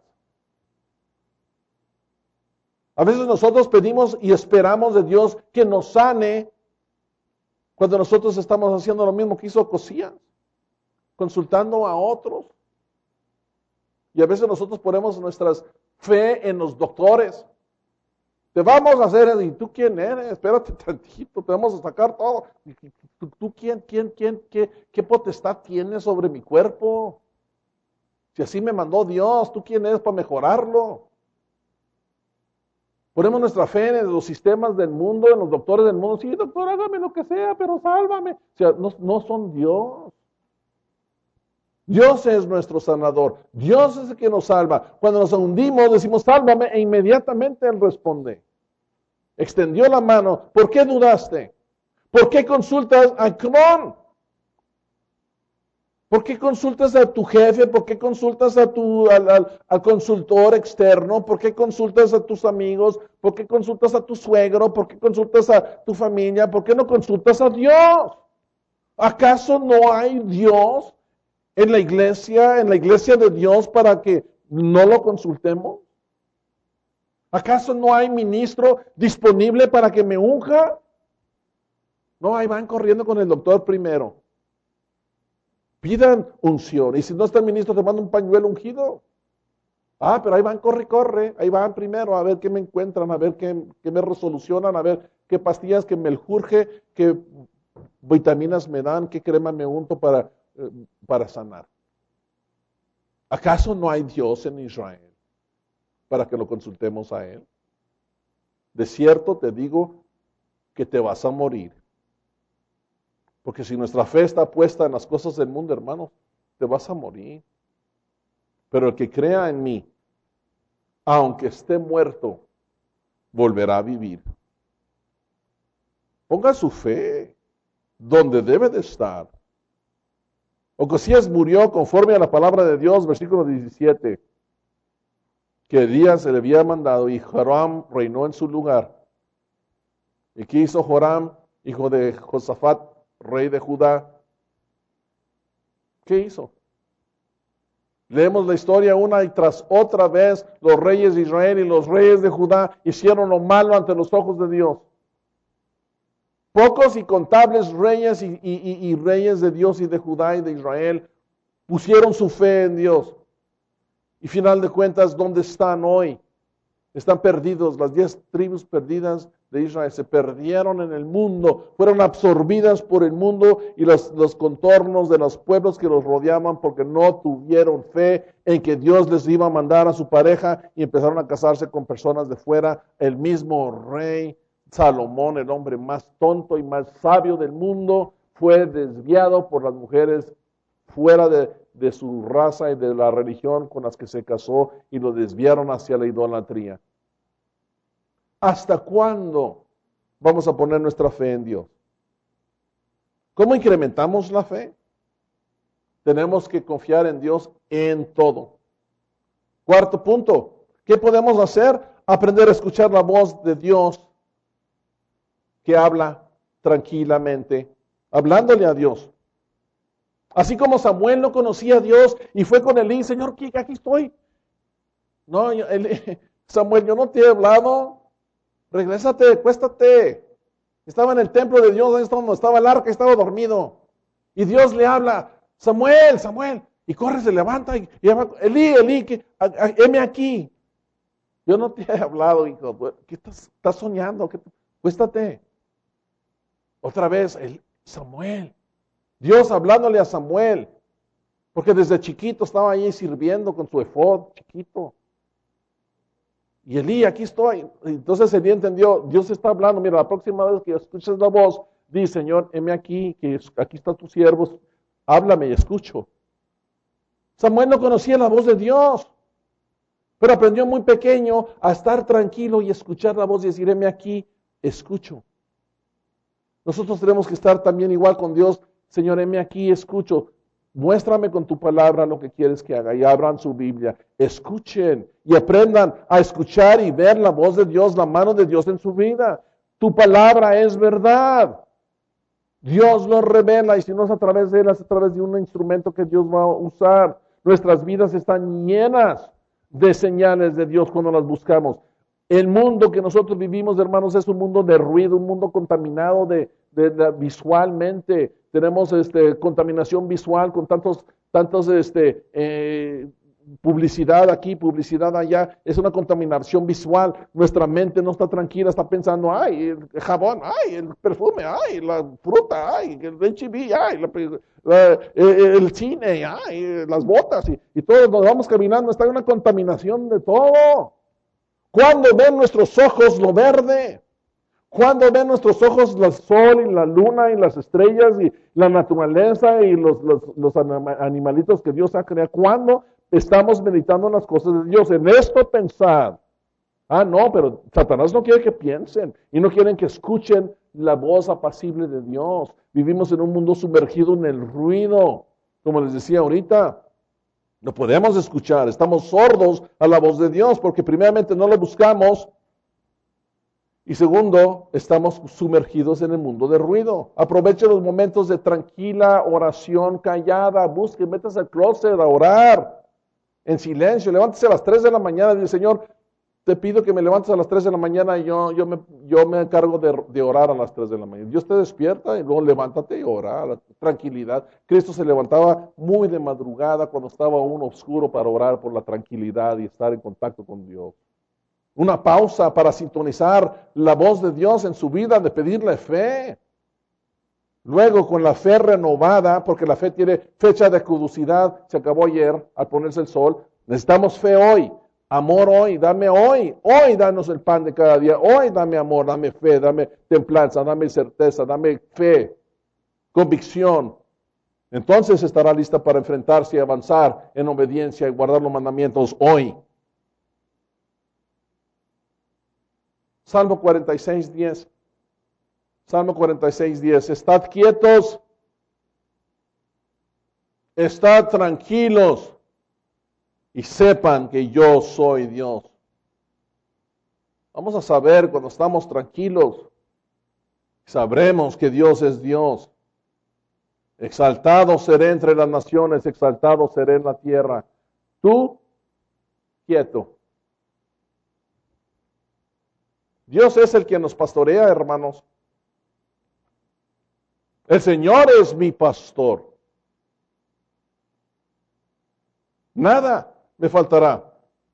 Speaker 1: A veces nosotros pedimos y esperamos de Dios que nos sane cuando nosotros estamos haciendo lo mismo que hizo Ocosías, consultando a otros. Y a veces nosotros ponemos nuestra fe en los doctores. Te vamos a hacer, ¿y tú quién eres? Espérate tantito, te vamos a sacar todo. ¿Tú, tú quién, quién, quién, qué, qué potestad tienes sobre mi cuerpo? Si así me mandó Dios, ¿tú quién eres para mejorarlo? Ponemos nuestra fe en los sistemas del mundo, en los doctores del mundo. Sí, doctor, hágame lo que sea, pero sálvame. O sea, no, no son Dios. Dios es nuestro sanador. Dios es el que nos salva. Cuando nos hundimos, decimos, sálvame, e inmediatamente Él responde. Extendió la mano. ¿Por qué dudaste? ¿Por qué consultas a Cron? ¿Por qué consultas a tu jefe? ¿Por qué consultas a tu, al, al, al consultor externo? ¿Por qué consultas a tus amigos? ¿Por qué consultas a tu suegro? ¿Por qué consultas a tu familia? ¿Por qué no consultas a Dios? ¿Acaso no hay Dios en la iglesia, en la iglesia de Dios, para que no lo consultemos? ¿Acaso no hay ministro disponible para que me unja? No, ahí van corriendo con el doctor primero. Pidan unción. Y si no está el ministro, te manda un pañuelo ungido. Ah, pero ahí van, corre, corre. Ahí van primero a ver qué me encuentran, a ver qué, qué me resolucionan, a ver qué pastillas que me eljurge, qué vitaminas me dan, qué crema me unto para, eh, para sanar. ¿Acaso no hay Dios en Israel para que lo consultemos a Él? De cierto te digo que te vas a morir. Porque si nuestra fe está puesta en las cosas del mundo, hermanos, te vas a morir. Pero el que crea en mí, aunque esté muerto, volverá a vivir. Ponga su fe donde debe de estar. Ocosías murió conforme a la palabra de Dios, versículo diecisiete, que Elías se le había mandado y Joram reinó en su lugar. ¿Y qué hizo Joram, hijo de Josafat, rey de Judá? ¿Qué hizo? Leemos la historia una y tras otra vez. Los reyes de Israel y los reyes de Judá hicieron lo malo ante los ojos de Dios. Pocos y contables reyes y, y, y reyes de Dios y de Judá y de Israel pusieron su fe en Dios. Y final de cuentas, ¿dónde están hoy? Están perdidos. Las diez tribus perdidas de Israel se perdieron en el mundo, fueron absorbidas por el mundo y los, los contornos de los pueblos que los rodeaban porque no tuvieron fe en que Dios les iba a mandar a su pareja y empezaron a casarse con personas de fuera. El mismo rey Salomón, el hombre más tonto y más sabio del mundo, fue desviado por las mujeres fuera de, de su raza y de la religión con las que se casó y lo desviaron hacia la idolatría. ¿Hasta cuándo vamos a poner nuestra fe en Dios? ¿Cómo incrementamos la fe? Tenemos que confiar en Dios en todo. Cuarto punto, ¿qué podemos hacer? Aprender a escuchar la voz de Dios que habla tranquilamente, hablándole a Dios. Así como Samuel no conocía a Dios y fue con Elí, Señor, aquí estoy. No, yo, Elí, Samuel, yo no te he hablado. Regrésate, acuéstate. Estaba en el templo de Dios, ahí donde estaba el arca, estaba dormido. Y Dios le habla, Samuel, Samuel. Y corre, se levanta y, y llama, Elí, Elí, que, a, a, heme aquí. Yo no te he hablado, hijo. ¿Qué estás, estás soñando? ¿Qué, acuéstate. Otra vez, el, Samuel. Dios hablándole a Samuel. Porque desde chiquito estaba ahí sirviendo con su efod, chiquito. Y Elí, aquí estoy. Entonces Elí entendió, Dios está hablando. Mira, la próxima vez que escuches la voz, di, Señor, heme aquí, que aquí está tu siervo, háblame y escucho. Samuel no conocía la voz de Dios, pero aprendió muy pequeño a estar tranquilo y escuchar la voz y decir, heme aquí, escucho. Nosotros tenemos que estar también igual con Dios. Señor, heme aquí, escucho. Muéstrame con tu palabra lo que quieres que haga. Y abran su Biblia. Escuchen y aprendan a escuchar y ver la voz de Dios, la mano de Dios en su vida. Tu palabra es verdad. Dios lo revela y si no es a través de él, es a través de un instrumento que Dios va a usar. Nuestras vidas están llenas de señales de Dios cuando las buscamos. El mundo que nosotros vivimos, hermanos, es un mundo de ruido, un mundo contaminado de, de, de visualmente. Tenemos este, contaminación visual con tantos, tantos este, eh, publicidad aquí, publicidad allá. Es una contaminación visual. Nuestra mente no está tranquila, está pensando, ay, el jabón, ay, el perfume, ay, la fruta, ay, el H I V, ay, la, la, el cine, ay, las botas. Y, y todos nos vamos caminando, está en una contaminación de todo. ¿Cuándo ven nuestros ojos lo verde? ¿Cuándo ven nuestros ojos el sol y la luna y las estrellas y la naturaleza y los, los, los animalitos que Dios ha creado? ¿Cuándo estamos meditando en las cosas de Dios? En esto pensad. Ah, no, pero Satanás no quiere que piensen y no quieren que escuchen la voz apacible de Dios. Vivimos en un mundo sumergido en el ruido, como les decía ahorita. No podemos escuchar, estamos sordos a la voz de Dios porque primeramente no lo buscamos y segundo, estamos sumergidos en el mundo de ruido. Aproveche los momentos de tranquila oración callada, busque, métase al closet a orar en silencio, levántese a las tres de la mañana y dice, Señor, te pido que me levantes a las tres de la mañana y yo, yo, me, yo me encargo de, de orar a las tres de la mañana. Dios te despierta y luego levántate y ora, la tranquilidad. Cristo se levantaba muy de madrugada cuando estaba aún oscuro para orar por la tranquilidad y estar en contacto con Dios. Una pausa para sintonizar la voz de Dios en su vida, de pedirle fe. Luego con la fe renovada, porque la fe tiene fecha de caducidad, se acabó ayer al ponerse el sol, necesitamos fe hoy. Amor hoy, dame hoy, hoy danos el pan de cada día, hoy dame amor, dame fe, dame templanza, dame certeza, dame fe, convicción. Entonces estará lista para enfrentarse y avanzar en obediencia y guardar los mandamientos hoy. Salmo cuarenta y seis, diez. Salmo cuarenta y seis, diez. Estad quietos, estad tranquilos. Y sepan que yo soy Dios. Vamos a saber cuando estamos tranquilos. Sabremos que Dios es Dios. Exaltado seré entre las naciones, exaltado seré en la tierra. Tú, quieto. Dios es el que nos pastorea, hermanos. El Señor es mi pastor. Nada me faltará.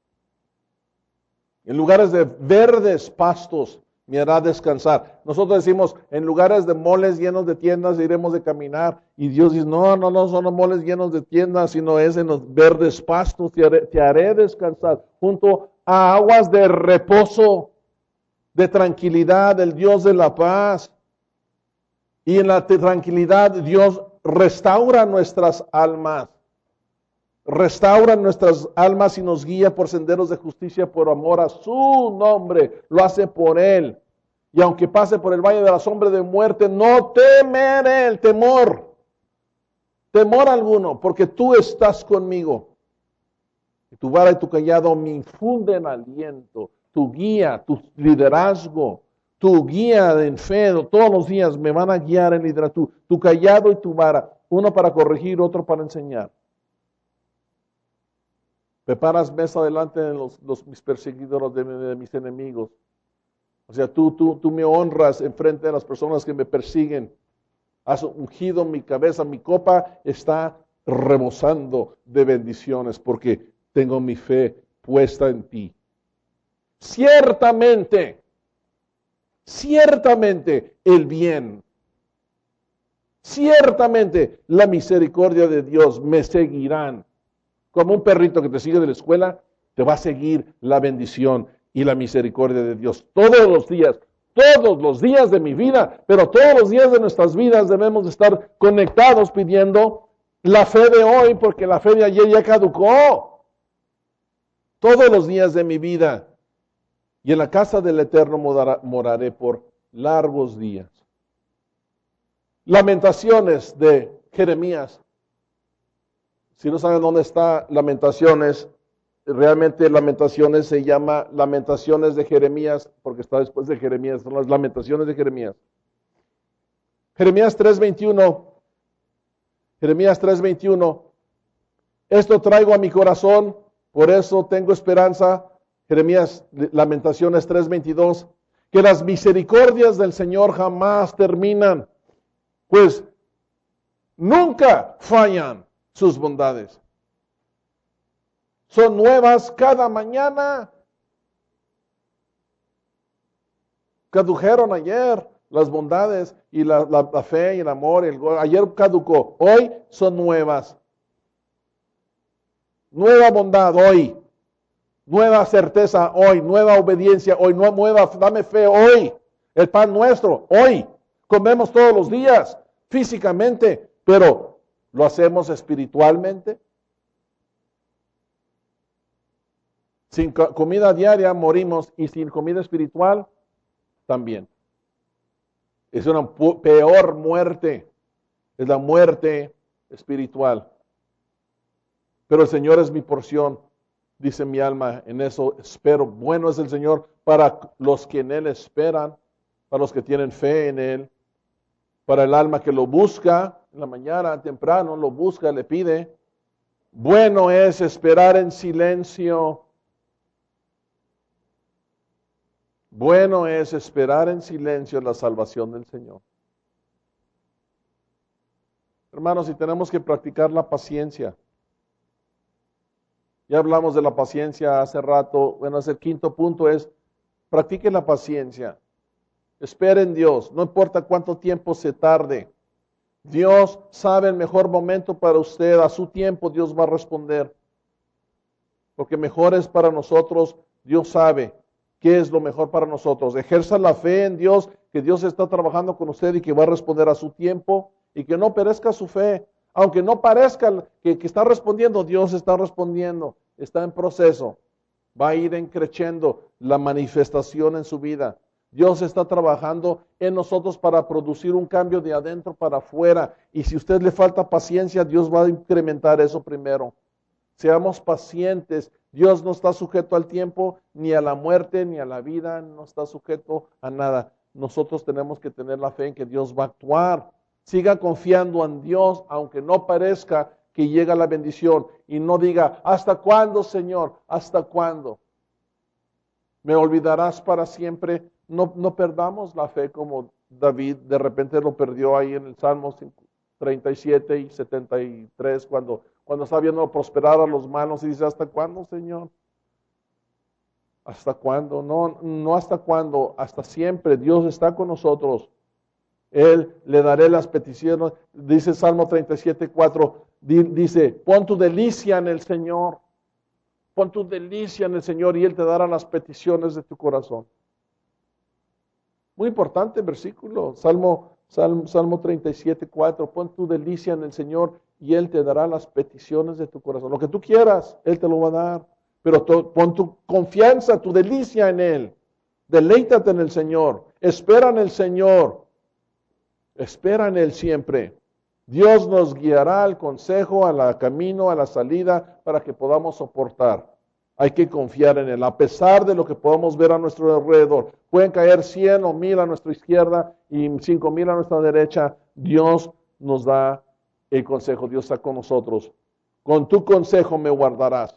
Speaker 1: En lugares de verdes pastos me hará descansar. Nosotros decimos, en lugares de moles llenos de tiendas iremos de caminar. Y Dios dice, no, no, no son los moles llenos de tiendas, sino es en los verdes pastos, te haré, te haré descansar junto a aguas de reposo, de tranquilidad, del Dios de la paz. Y en la tranquilidad Dios restaura nuestras almas. Restaura nuestras almas y nos guía por senderos de justicia por amor a su nombre. Lo hace por Él. Y aunque pase por el valle de la sombra de muerte, no temeré el temor. Temor alguno, porque tú estás conmigo. Y tu vara y tu callado me infunden aliento. Tu guía, tu liderazgo, tu guía en fe, todos los días me van a guiar en liderazgo. Tu, tu callado y tu vara, uno para corregir, otro para enseñar. Preparas mesa delante de los, los, mis perseguidores, de, de mis enemigos. O sea, tú, tú, tú me honras en frente de las personas que me persiguen. Has ungido mi cabeza, mi copa está rebosando de bendiciones porque tengo mi fe puesta en ti. Ciertamente, ciertamente el bien, ciertamente la misericordia de Dios me seguirán. Como un perrito que te sigue de la escuela, te va a seguir la bendición y la misericordia de Dios todos los días, todos los días de mi vida, pero todos los días de nuestras vidas debemos de estar conectados pidiendo la fe de hoy, porque la fe de ayer ya caducó. Todos los días de mi vida. Y en la casa del Eterno moraré por largos días. Lamentaciones de Jeremías. Si no saben dónde está Lamentaciones, realmente Lamentaciones se llama Lamentaciones de Jeremías, porque está después de Jeremías, son las Lamentaciones de Jeremías. Jeremías tres veintiuno, Jeremías tres veintiuno, esto traigo a mi corazón, por eso tengo esperanza. Jeremías, Lamentaciones tres veintidós, que las misericordias del Señor jamás terminan, pues nunca fallan sus bondades. Son nuevas cada mañana. Cadujeron ayer las bondades y la, la, la fe y el amor. Y el, ayer caducó. Hoy son nuevas. Nueva bondad hoy. Nueva certeza hoy. Nueva obediencia hoy. Nueva, dame fe hoy. El pan nuestro hoy. Comemos todos los días físicamente, pero ¿lo hacemos espiritualmente? Sin comida diaria morimos y sin comida espiritual también. Es una peor muerte, es la muerte espiritual. Pero el Señor es mi porción, dice mi alma, en eso espero. Bueno es el Señor para los que en Él esperan, para los que tienen fe en Él, para el alma que lo busca. En la mañana, temprano, lo busca, le pide. Bueno es esperar en silencio. Bueno es esperar en silencio la salvación del Señor. Hermanos, si tenemos que practicar la paciencia. Ya hablamos de la paciencia hace rato. Bueno, el quinto punto es, practique la paciencia. Espere en Dios, no importa cuánto tiempo se tarde. Dios sabe el mejor momento para usted, a su tiempo Dios va a responder. Porque mejor es para nosotros, Dios sabe qué es lo mejor para nosotros. Ejerza la fe en Dios, que Dios está trabajando con usted y que va a responder a su tiempo y que no perezca su fe. Aunque no parezca que, que está respondiendo, Dios está respondiendo, está en proceso. Va a ir creciendo la manifestación en su vida. Dios está trabajando en nosotros para producir un cambio de adentro para afuera. Y si a usted le falta paciencia, Dios va a incrementar eso primero. Seamos pacientes. Dios no está sujeto al tiempo, ni a la muerte, ni a la vida. No está sujeto a nada. Nosotros tenemos que tener la fe en que Dios va a actuar. Siga confiando en Dios, aunque no parezca que llega la bendición. Y no diga, ¿hasta cuándo, Señor? ¿Hasta cuándo? ¿Me olvidarás para siempre? No, no perdamos la fe como David de repente lo perdió ahí en el Salmo treinta y siete y setenta y tres cuando, cuando está viendo prosperar a los malos y dice, ¿hasta cuándo, Señor? ¿Hasta cuándo? No, no hasta cuándo, hasta siempre. Dios está con nosotros. Él le daré las peticiones. Dice Salmo treinta y siete, cuatro, dice, pon tu delicia en el Señor. Pon tu delicia en el Señor y Él te dará las peticiones de tu corazón. Muy importante versículo, Salmo, Salmo, Salmo treinta y siete, cuatro, pon tu delicia en el Señor y Él te dará las peticiones de tu corazón. Lo que tú quieras, Él te lo va a dar. Pero to, pon tu confianza, tu delicia en Él. Deleítate en el Señor. Espera en el Señor. Espera en Él siempre. Dios nos guiará al consejo, al camino, a la salida, para que podamos soportar. Hay que confiar en Él, a pesar de lo que podamos ver a nuestro alrededor. Pueden caer cien o mil a nuestra izquierda y cinco mil a nuestra derecha. Dios nos da el consejo. Dios está con nosotros. Con tu consejo me guardarás.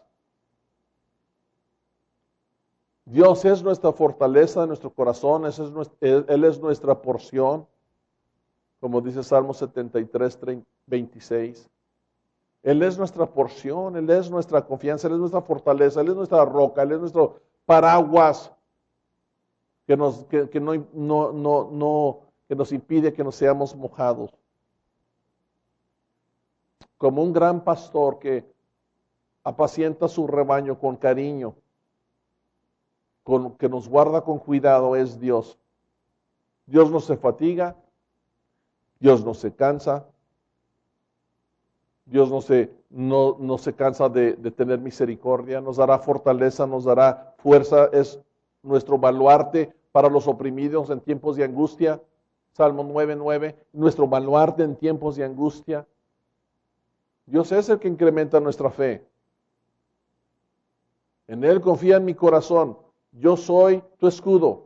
Speaker 1: Dios es nuestra fortaleza de nuestro corazón. Ese es nuestro, Él, Él es nuestra porción. Como dice Salmo setenta y tres, veintiséis. Él es nuestra porción, Él es nuestra confianza, Él es nuestra fortaleza, Él es nuestra roca, Él es nuestro paraguas que nos, que, que no, no, no, no, que nos impide que nos seamos mojados. Como un gran pastor que apacienta su rebaño con cariño, con, que nos guarda con cuidado, es Dios. Dios no se fatiga, Dios no se cansa, Dios no se, no, no se cansa de, de tener misericordia, nos dará fortaleza, nos dará fuerza, es nuestro baluarte para los oprimidos en tiempos de angustia. Salmo nueve, nueve, nuestro baluarte en tiempos de angustia. Dios es el que incrementa nuestra fe. En Él confía en mi corazón. Yo soy tu escudo.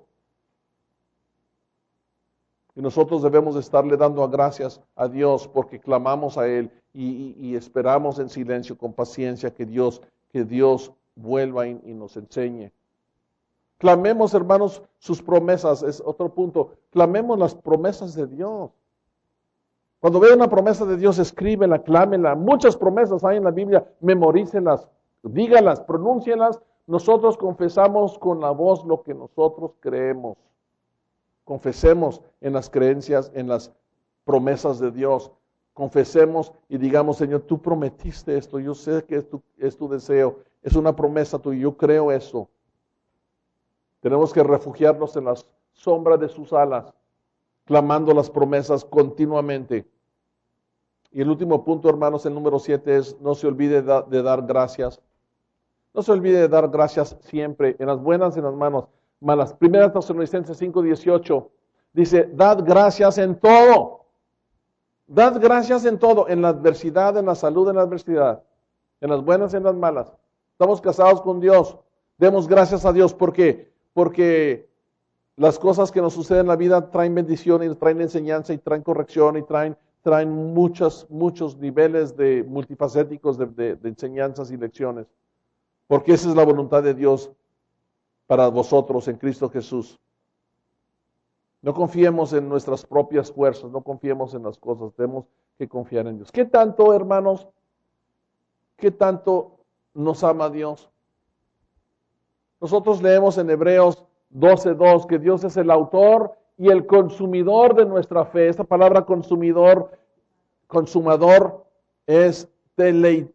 Speaker 1: Y nosotros debemos estarle dando gracias a Dios porque clamamos a Él y, y, y esperamos en silencio, con paciencia, que Dios, que Dios vuelva y, y nos enseñe. Clamemos, hermanos, sus promesas. Es otro punto. Clamemos las promesas de Dios. Cuando vea una promesa de Dios, escríbela, clámela. Muchas promesas hay en la Biblia. Memorícelas, dígalas, pronúncielas. Nosotros confesamos con la voz lo que nosotros creemos. Confesemos en las creencias, en las promesas de Dios. Confesemos y digamos, Señor, tú prometiste esto, yo sé que es tu, es tu deseo, es una promesa tuya, yo creo eso. Tenemos que refugiarnos en las sombras de sus alas, clamando las promesas continuamente. Y el último punto, hermanos, el número siete es, no se olvide de, de dar gracias. No se olvide de dar gracias siempre, en las buenas y en las manos. Malas. Primera Tesalonicenses cinco dieciocho dice, dad gracias en todo. Dad gracias en todo, en la adversidad, en la salud, en la adversidad, en las buenas y en las malas. Estamos casados con Dios. Demos gracias a Dios. ¿Por qué? Porque las cosas que nos suceden en la vida traen bendición y traen enseñanza y traen corrección y traen, traen muchos, muchos niveles de multifacéticos de, de, de enseñanzas y lecciones. Porque esa es la voluntad de Dios para vosotros en Cristo Jesús. No confiemos en nuestras propias fuerzas, no confiemos en las cosas, tenemos que confiar en Dios. ¿Qué tanto, hermanos? ¿Qué tanto nos ama Dios? Nosotros leemos en Hebreos doce dos que Dios es el autor y el consumidor de nuestra fe. Esta palabra consumidor, consumador, es telei,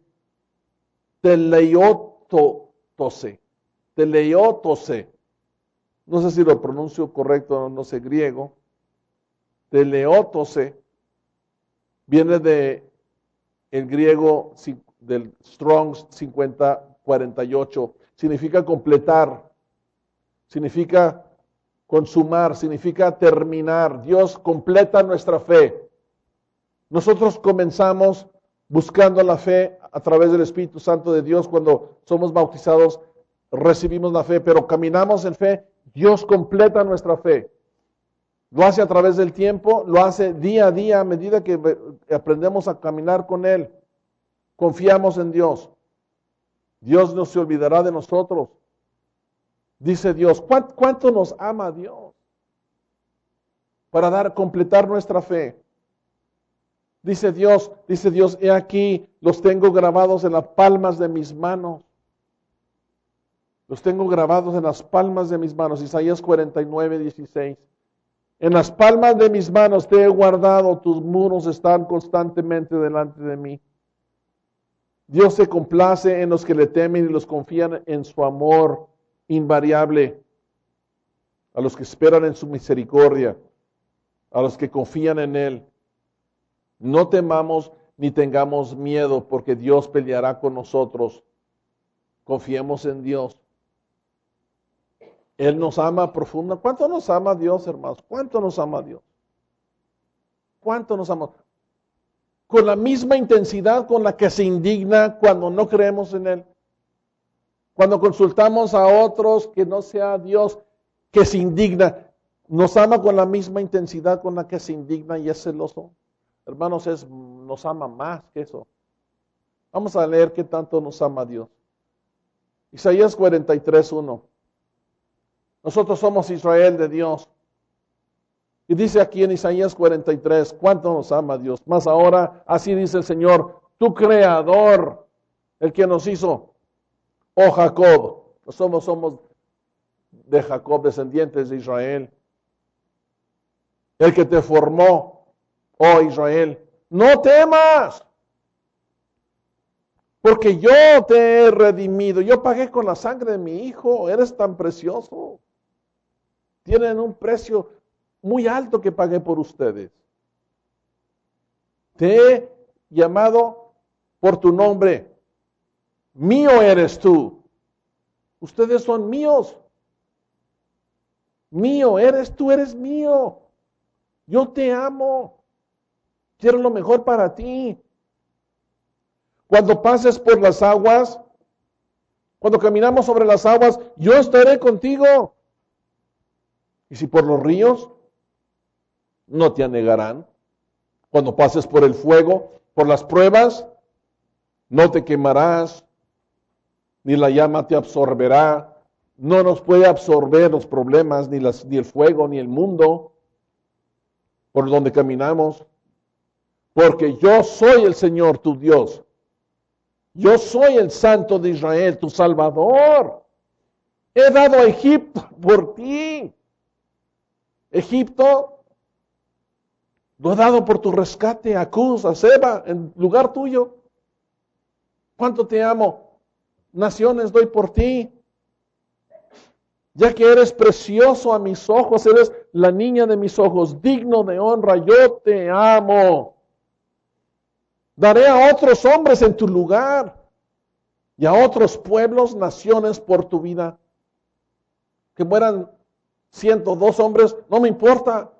Speaker 1: teleiotose. Teleiotose. No sé si lo pronuncio correcto, no sé griego. Teleiotose viene de el griego del Strong's cincuenta cuarenta y ocho. Significa completar, significa consumar, significa terminar. Dios completa nuestra fe. Nosotros comenzamos buscando la fe a través del Espíritu Santo de Dios cuando somos bautizados. Recibimos la fe, pero caminamos en fe. Dios completa nuestra fe. Lo hace a través del tiempo, lo hace día a día a medida que aprendemos a caminar con Él. Confiamos en Dios. Dios no se olvidará de nosotros. Dice Dios, ¿cuánto, cuánto nos ama Dios? Para dar, completar nuestra fe. Dice Dios, dice Dios, he aquí, los tengo grabados en las palmas de mis manos. Los tengo grabados en las palmas de mis manos. Isaías cuarenta y nueve, dieciséis. En las palmas de mis manos te he guardado, tus muros están constantemente delante de mí. Dios se complace en los que le temen y los confían en su amor invariable. A los que esperan en su misericordia, a los que confían en Él. No temamos ni tengamos miedo, porque Dios peleará con nosotros. Confiemos en Dios. Él nos ama profunda. ¿Cuánto nos ama Dios, hermanos? ¿Cuánto nos ama Dios? ¿Cuánto nos ama? Con la misma intensidad con la que se indigna cuando no creemos en Él. Cuando consultamos a otros que no sea Dios, que se indigna. Nos ama con la misma intensidad con la que se indigna y es celoso. Hermanos, es, nos ama más que eso. Vamos a leer qué tanto nos ama Dios. Isaías cuarenta y tres, uno. Nosotros somos Israel de Dios. Y dice aquí en Isaías cuarenta y tres, cuánto nos ama Dios. Más ahora, así dice el Señor, tu creador, el que nos hizo, oh Jacob. Nosotros somos de Jacob, descendientes de Israel. El que te formó, oh Israel, no temas, porque yo te he redimido. Yo pagué con la sangre de mi hijo, eres tan precioso. Tienen un precio muy alto que pagué por ustedes. Te he llamado por tu nombre. Mío eres tú. Ustedes son míos. Mío eres tú, eres mío. Yo te amo. Quiero lo mejor para ti. Cuando pases por las aguas, cuando caminamos sobre las aguas, yo estaré contigo. Y si por los ríos, no te anegarán. Cuando pases por el fuego, por las pruebas, no te quemarás, ni la llama te absorberá. No nos puede absorber los problemas, ni, las, ni el fuego, ni el mundo por donde caminamos. Porque yo soy el Señor, tu Dios. Yo soy el Santo de Israel, tu Salvador. He dado a Egipto por ti. Egipto lo he dado por tu rescate, a Cus, a Seba, en lugar tuyo. ¿Cuánto te amo? Naciones doy por ti. Ya que eres precioso a mis ojos, eres la niña de mis ojos, digno de honra, yo te amo. Daré a otros hombres en tu lugar y a otros pueblos, naciones por tu vida. Que mueran ciento dos hombres, no me importa.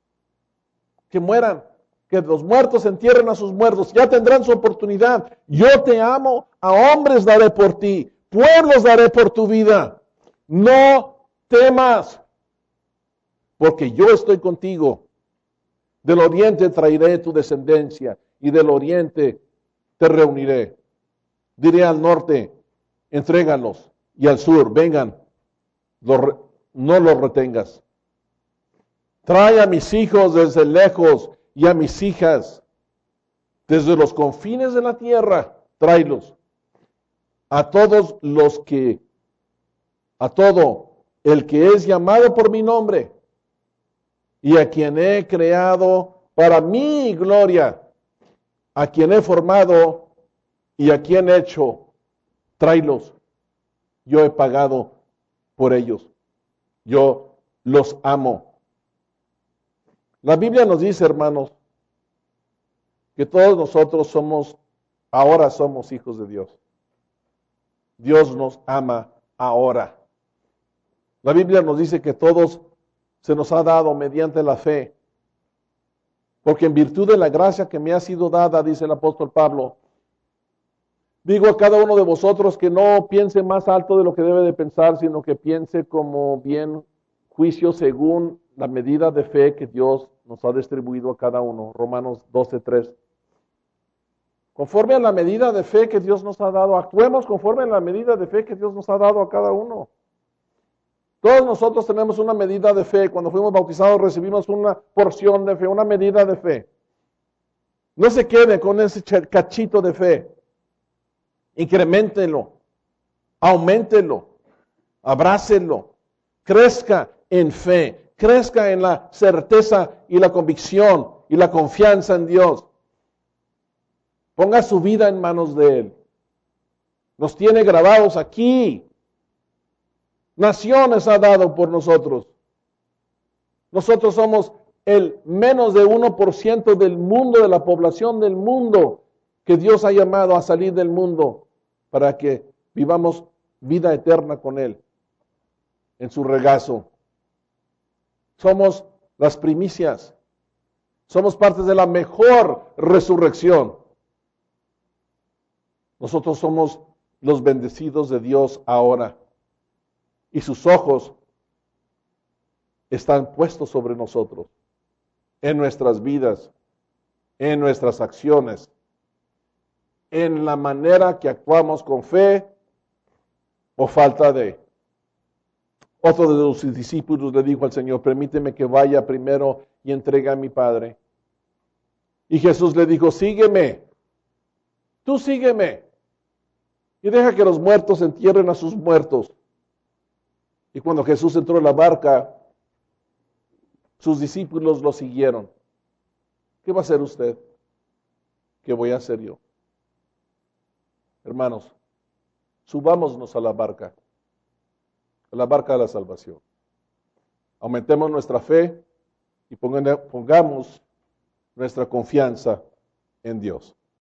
Speaker 1: Que mueran, que los muertos entierren a sus muertos, ya tendrán su oportunidad. Yo te amo, a hombres daré por ti, pueblos daré por tu vida. No temas, porque yo estoy contigo. Del oriente traeré tu descendencia y del oriente te reuniré. Diré al norte, entrégalos, y al sur, vengan, lo, no los retengas. Trae a mis hijos desde lejos y a mis hijas desde los confines de la tierra, tráelos. A todos los que, a todo el que es llamado por mi nombre y a quien he creado para mi gloria, a quien he formado y a quien he hecho, tráelos. Yo he pagado por ellos. Yo los amo. La Biblia nos dice, hermanos, que todos nosotros somos, ahora somos hijos de Dios. Dios nos ama ahora. La Biblia nos dice que todos se nos ha dado mediante la fe. Porque en virtud de la gracia que me ha sido dada, dice el apóstol Pablo, digo a cada uno de vosotros que no piense más alto de lo que debe de pensar, sino que piense como bien juicio según la medida de fe que Dios nos ha distribuido a cada uno. Romanos doce, tres. Conforme a la medida de fe que Dios nos ha dado, actuemos conforme a la medida de fe que Dios nos ha dado a cada uno. Todos nosotros tenemos una medida de fe. Cuando fuimos bautizados recibimos una porción de fe, una medida de fe. No se quede con ese cachito de fe. Increméntelo, auméntelo, abrácelo, crezca en fe, crezca en la certeza y la convicción y la confianza en Dios. Ponga su vida en manos de Él. Nos tiene grabados aquí. Naciones ha dado por nosotros. Nosotros somos el menos de uno por ciento del mundo, de la población del mundo, que Dios ha llamado a salir del mundo para que vivamos vida eterna con Él, en su regazo. Somos las primicias. Somos parte de la mejor resurrección. Nosotros somos los bendecidos de Dios ahora. Y sus ojos están puestos sobre nosotros, en nuestras vidas, en nuestras acciones, en la manera que actuamos con fe o falta de. Otro de los discípulos le dijo al Señor, permíteme que vaya primero y entregue a mi Padre. Y Jesús le dijo, sígueme, tú sígueme, y deja que los muertos entierren a sus muertos. Y cuando Jesús entró en la barca, sus discípulos lo siguieron. ¿Qué va a hacer usted? ¿Qué voy a hacer yo? Hermanos, subámonos a la barca, a la barca de la salvación. Aumentemos nuestra fe y pongamos nuestra confianza en Dios.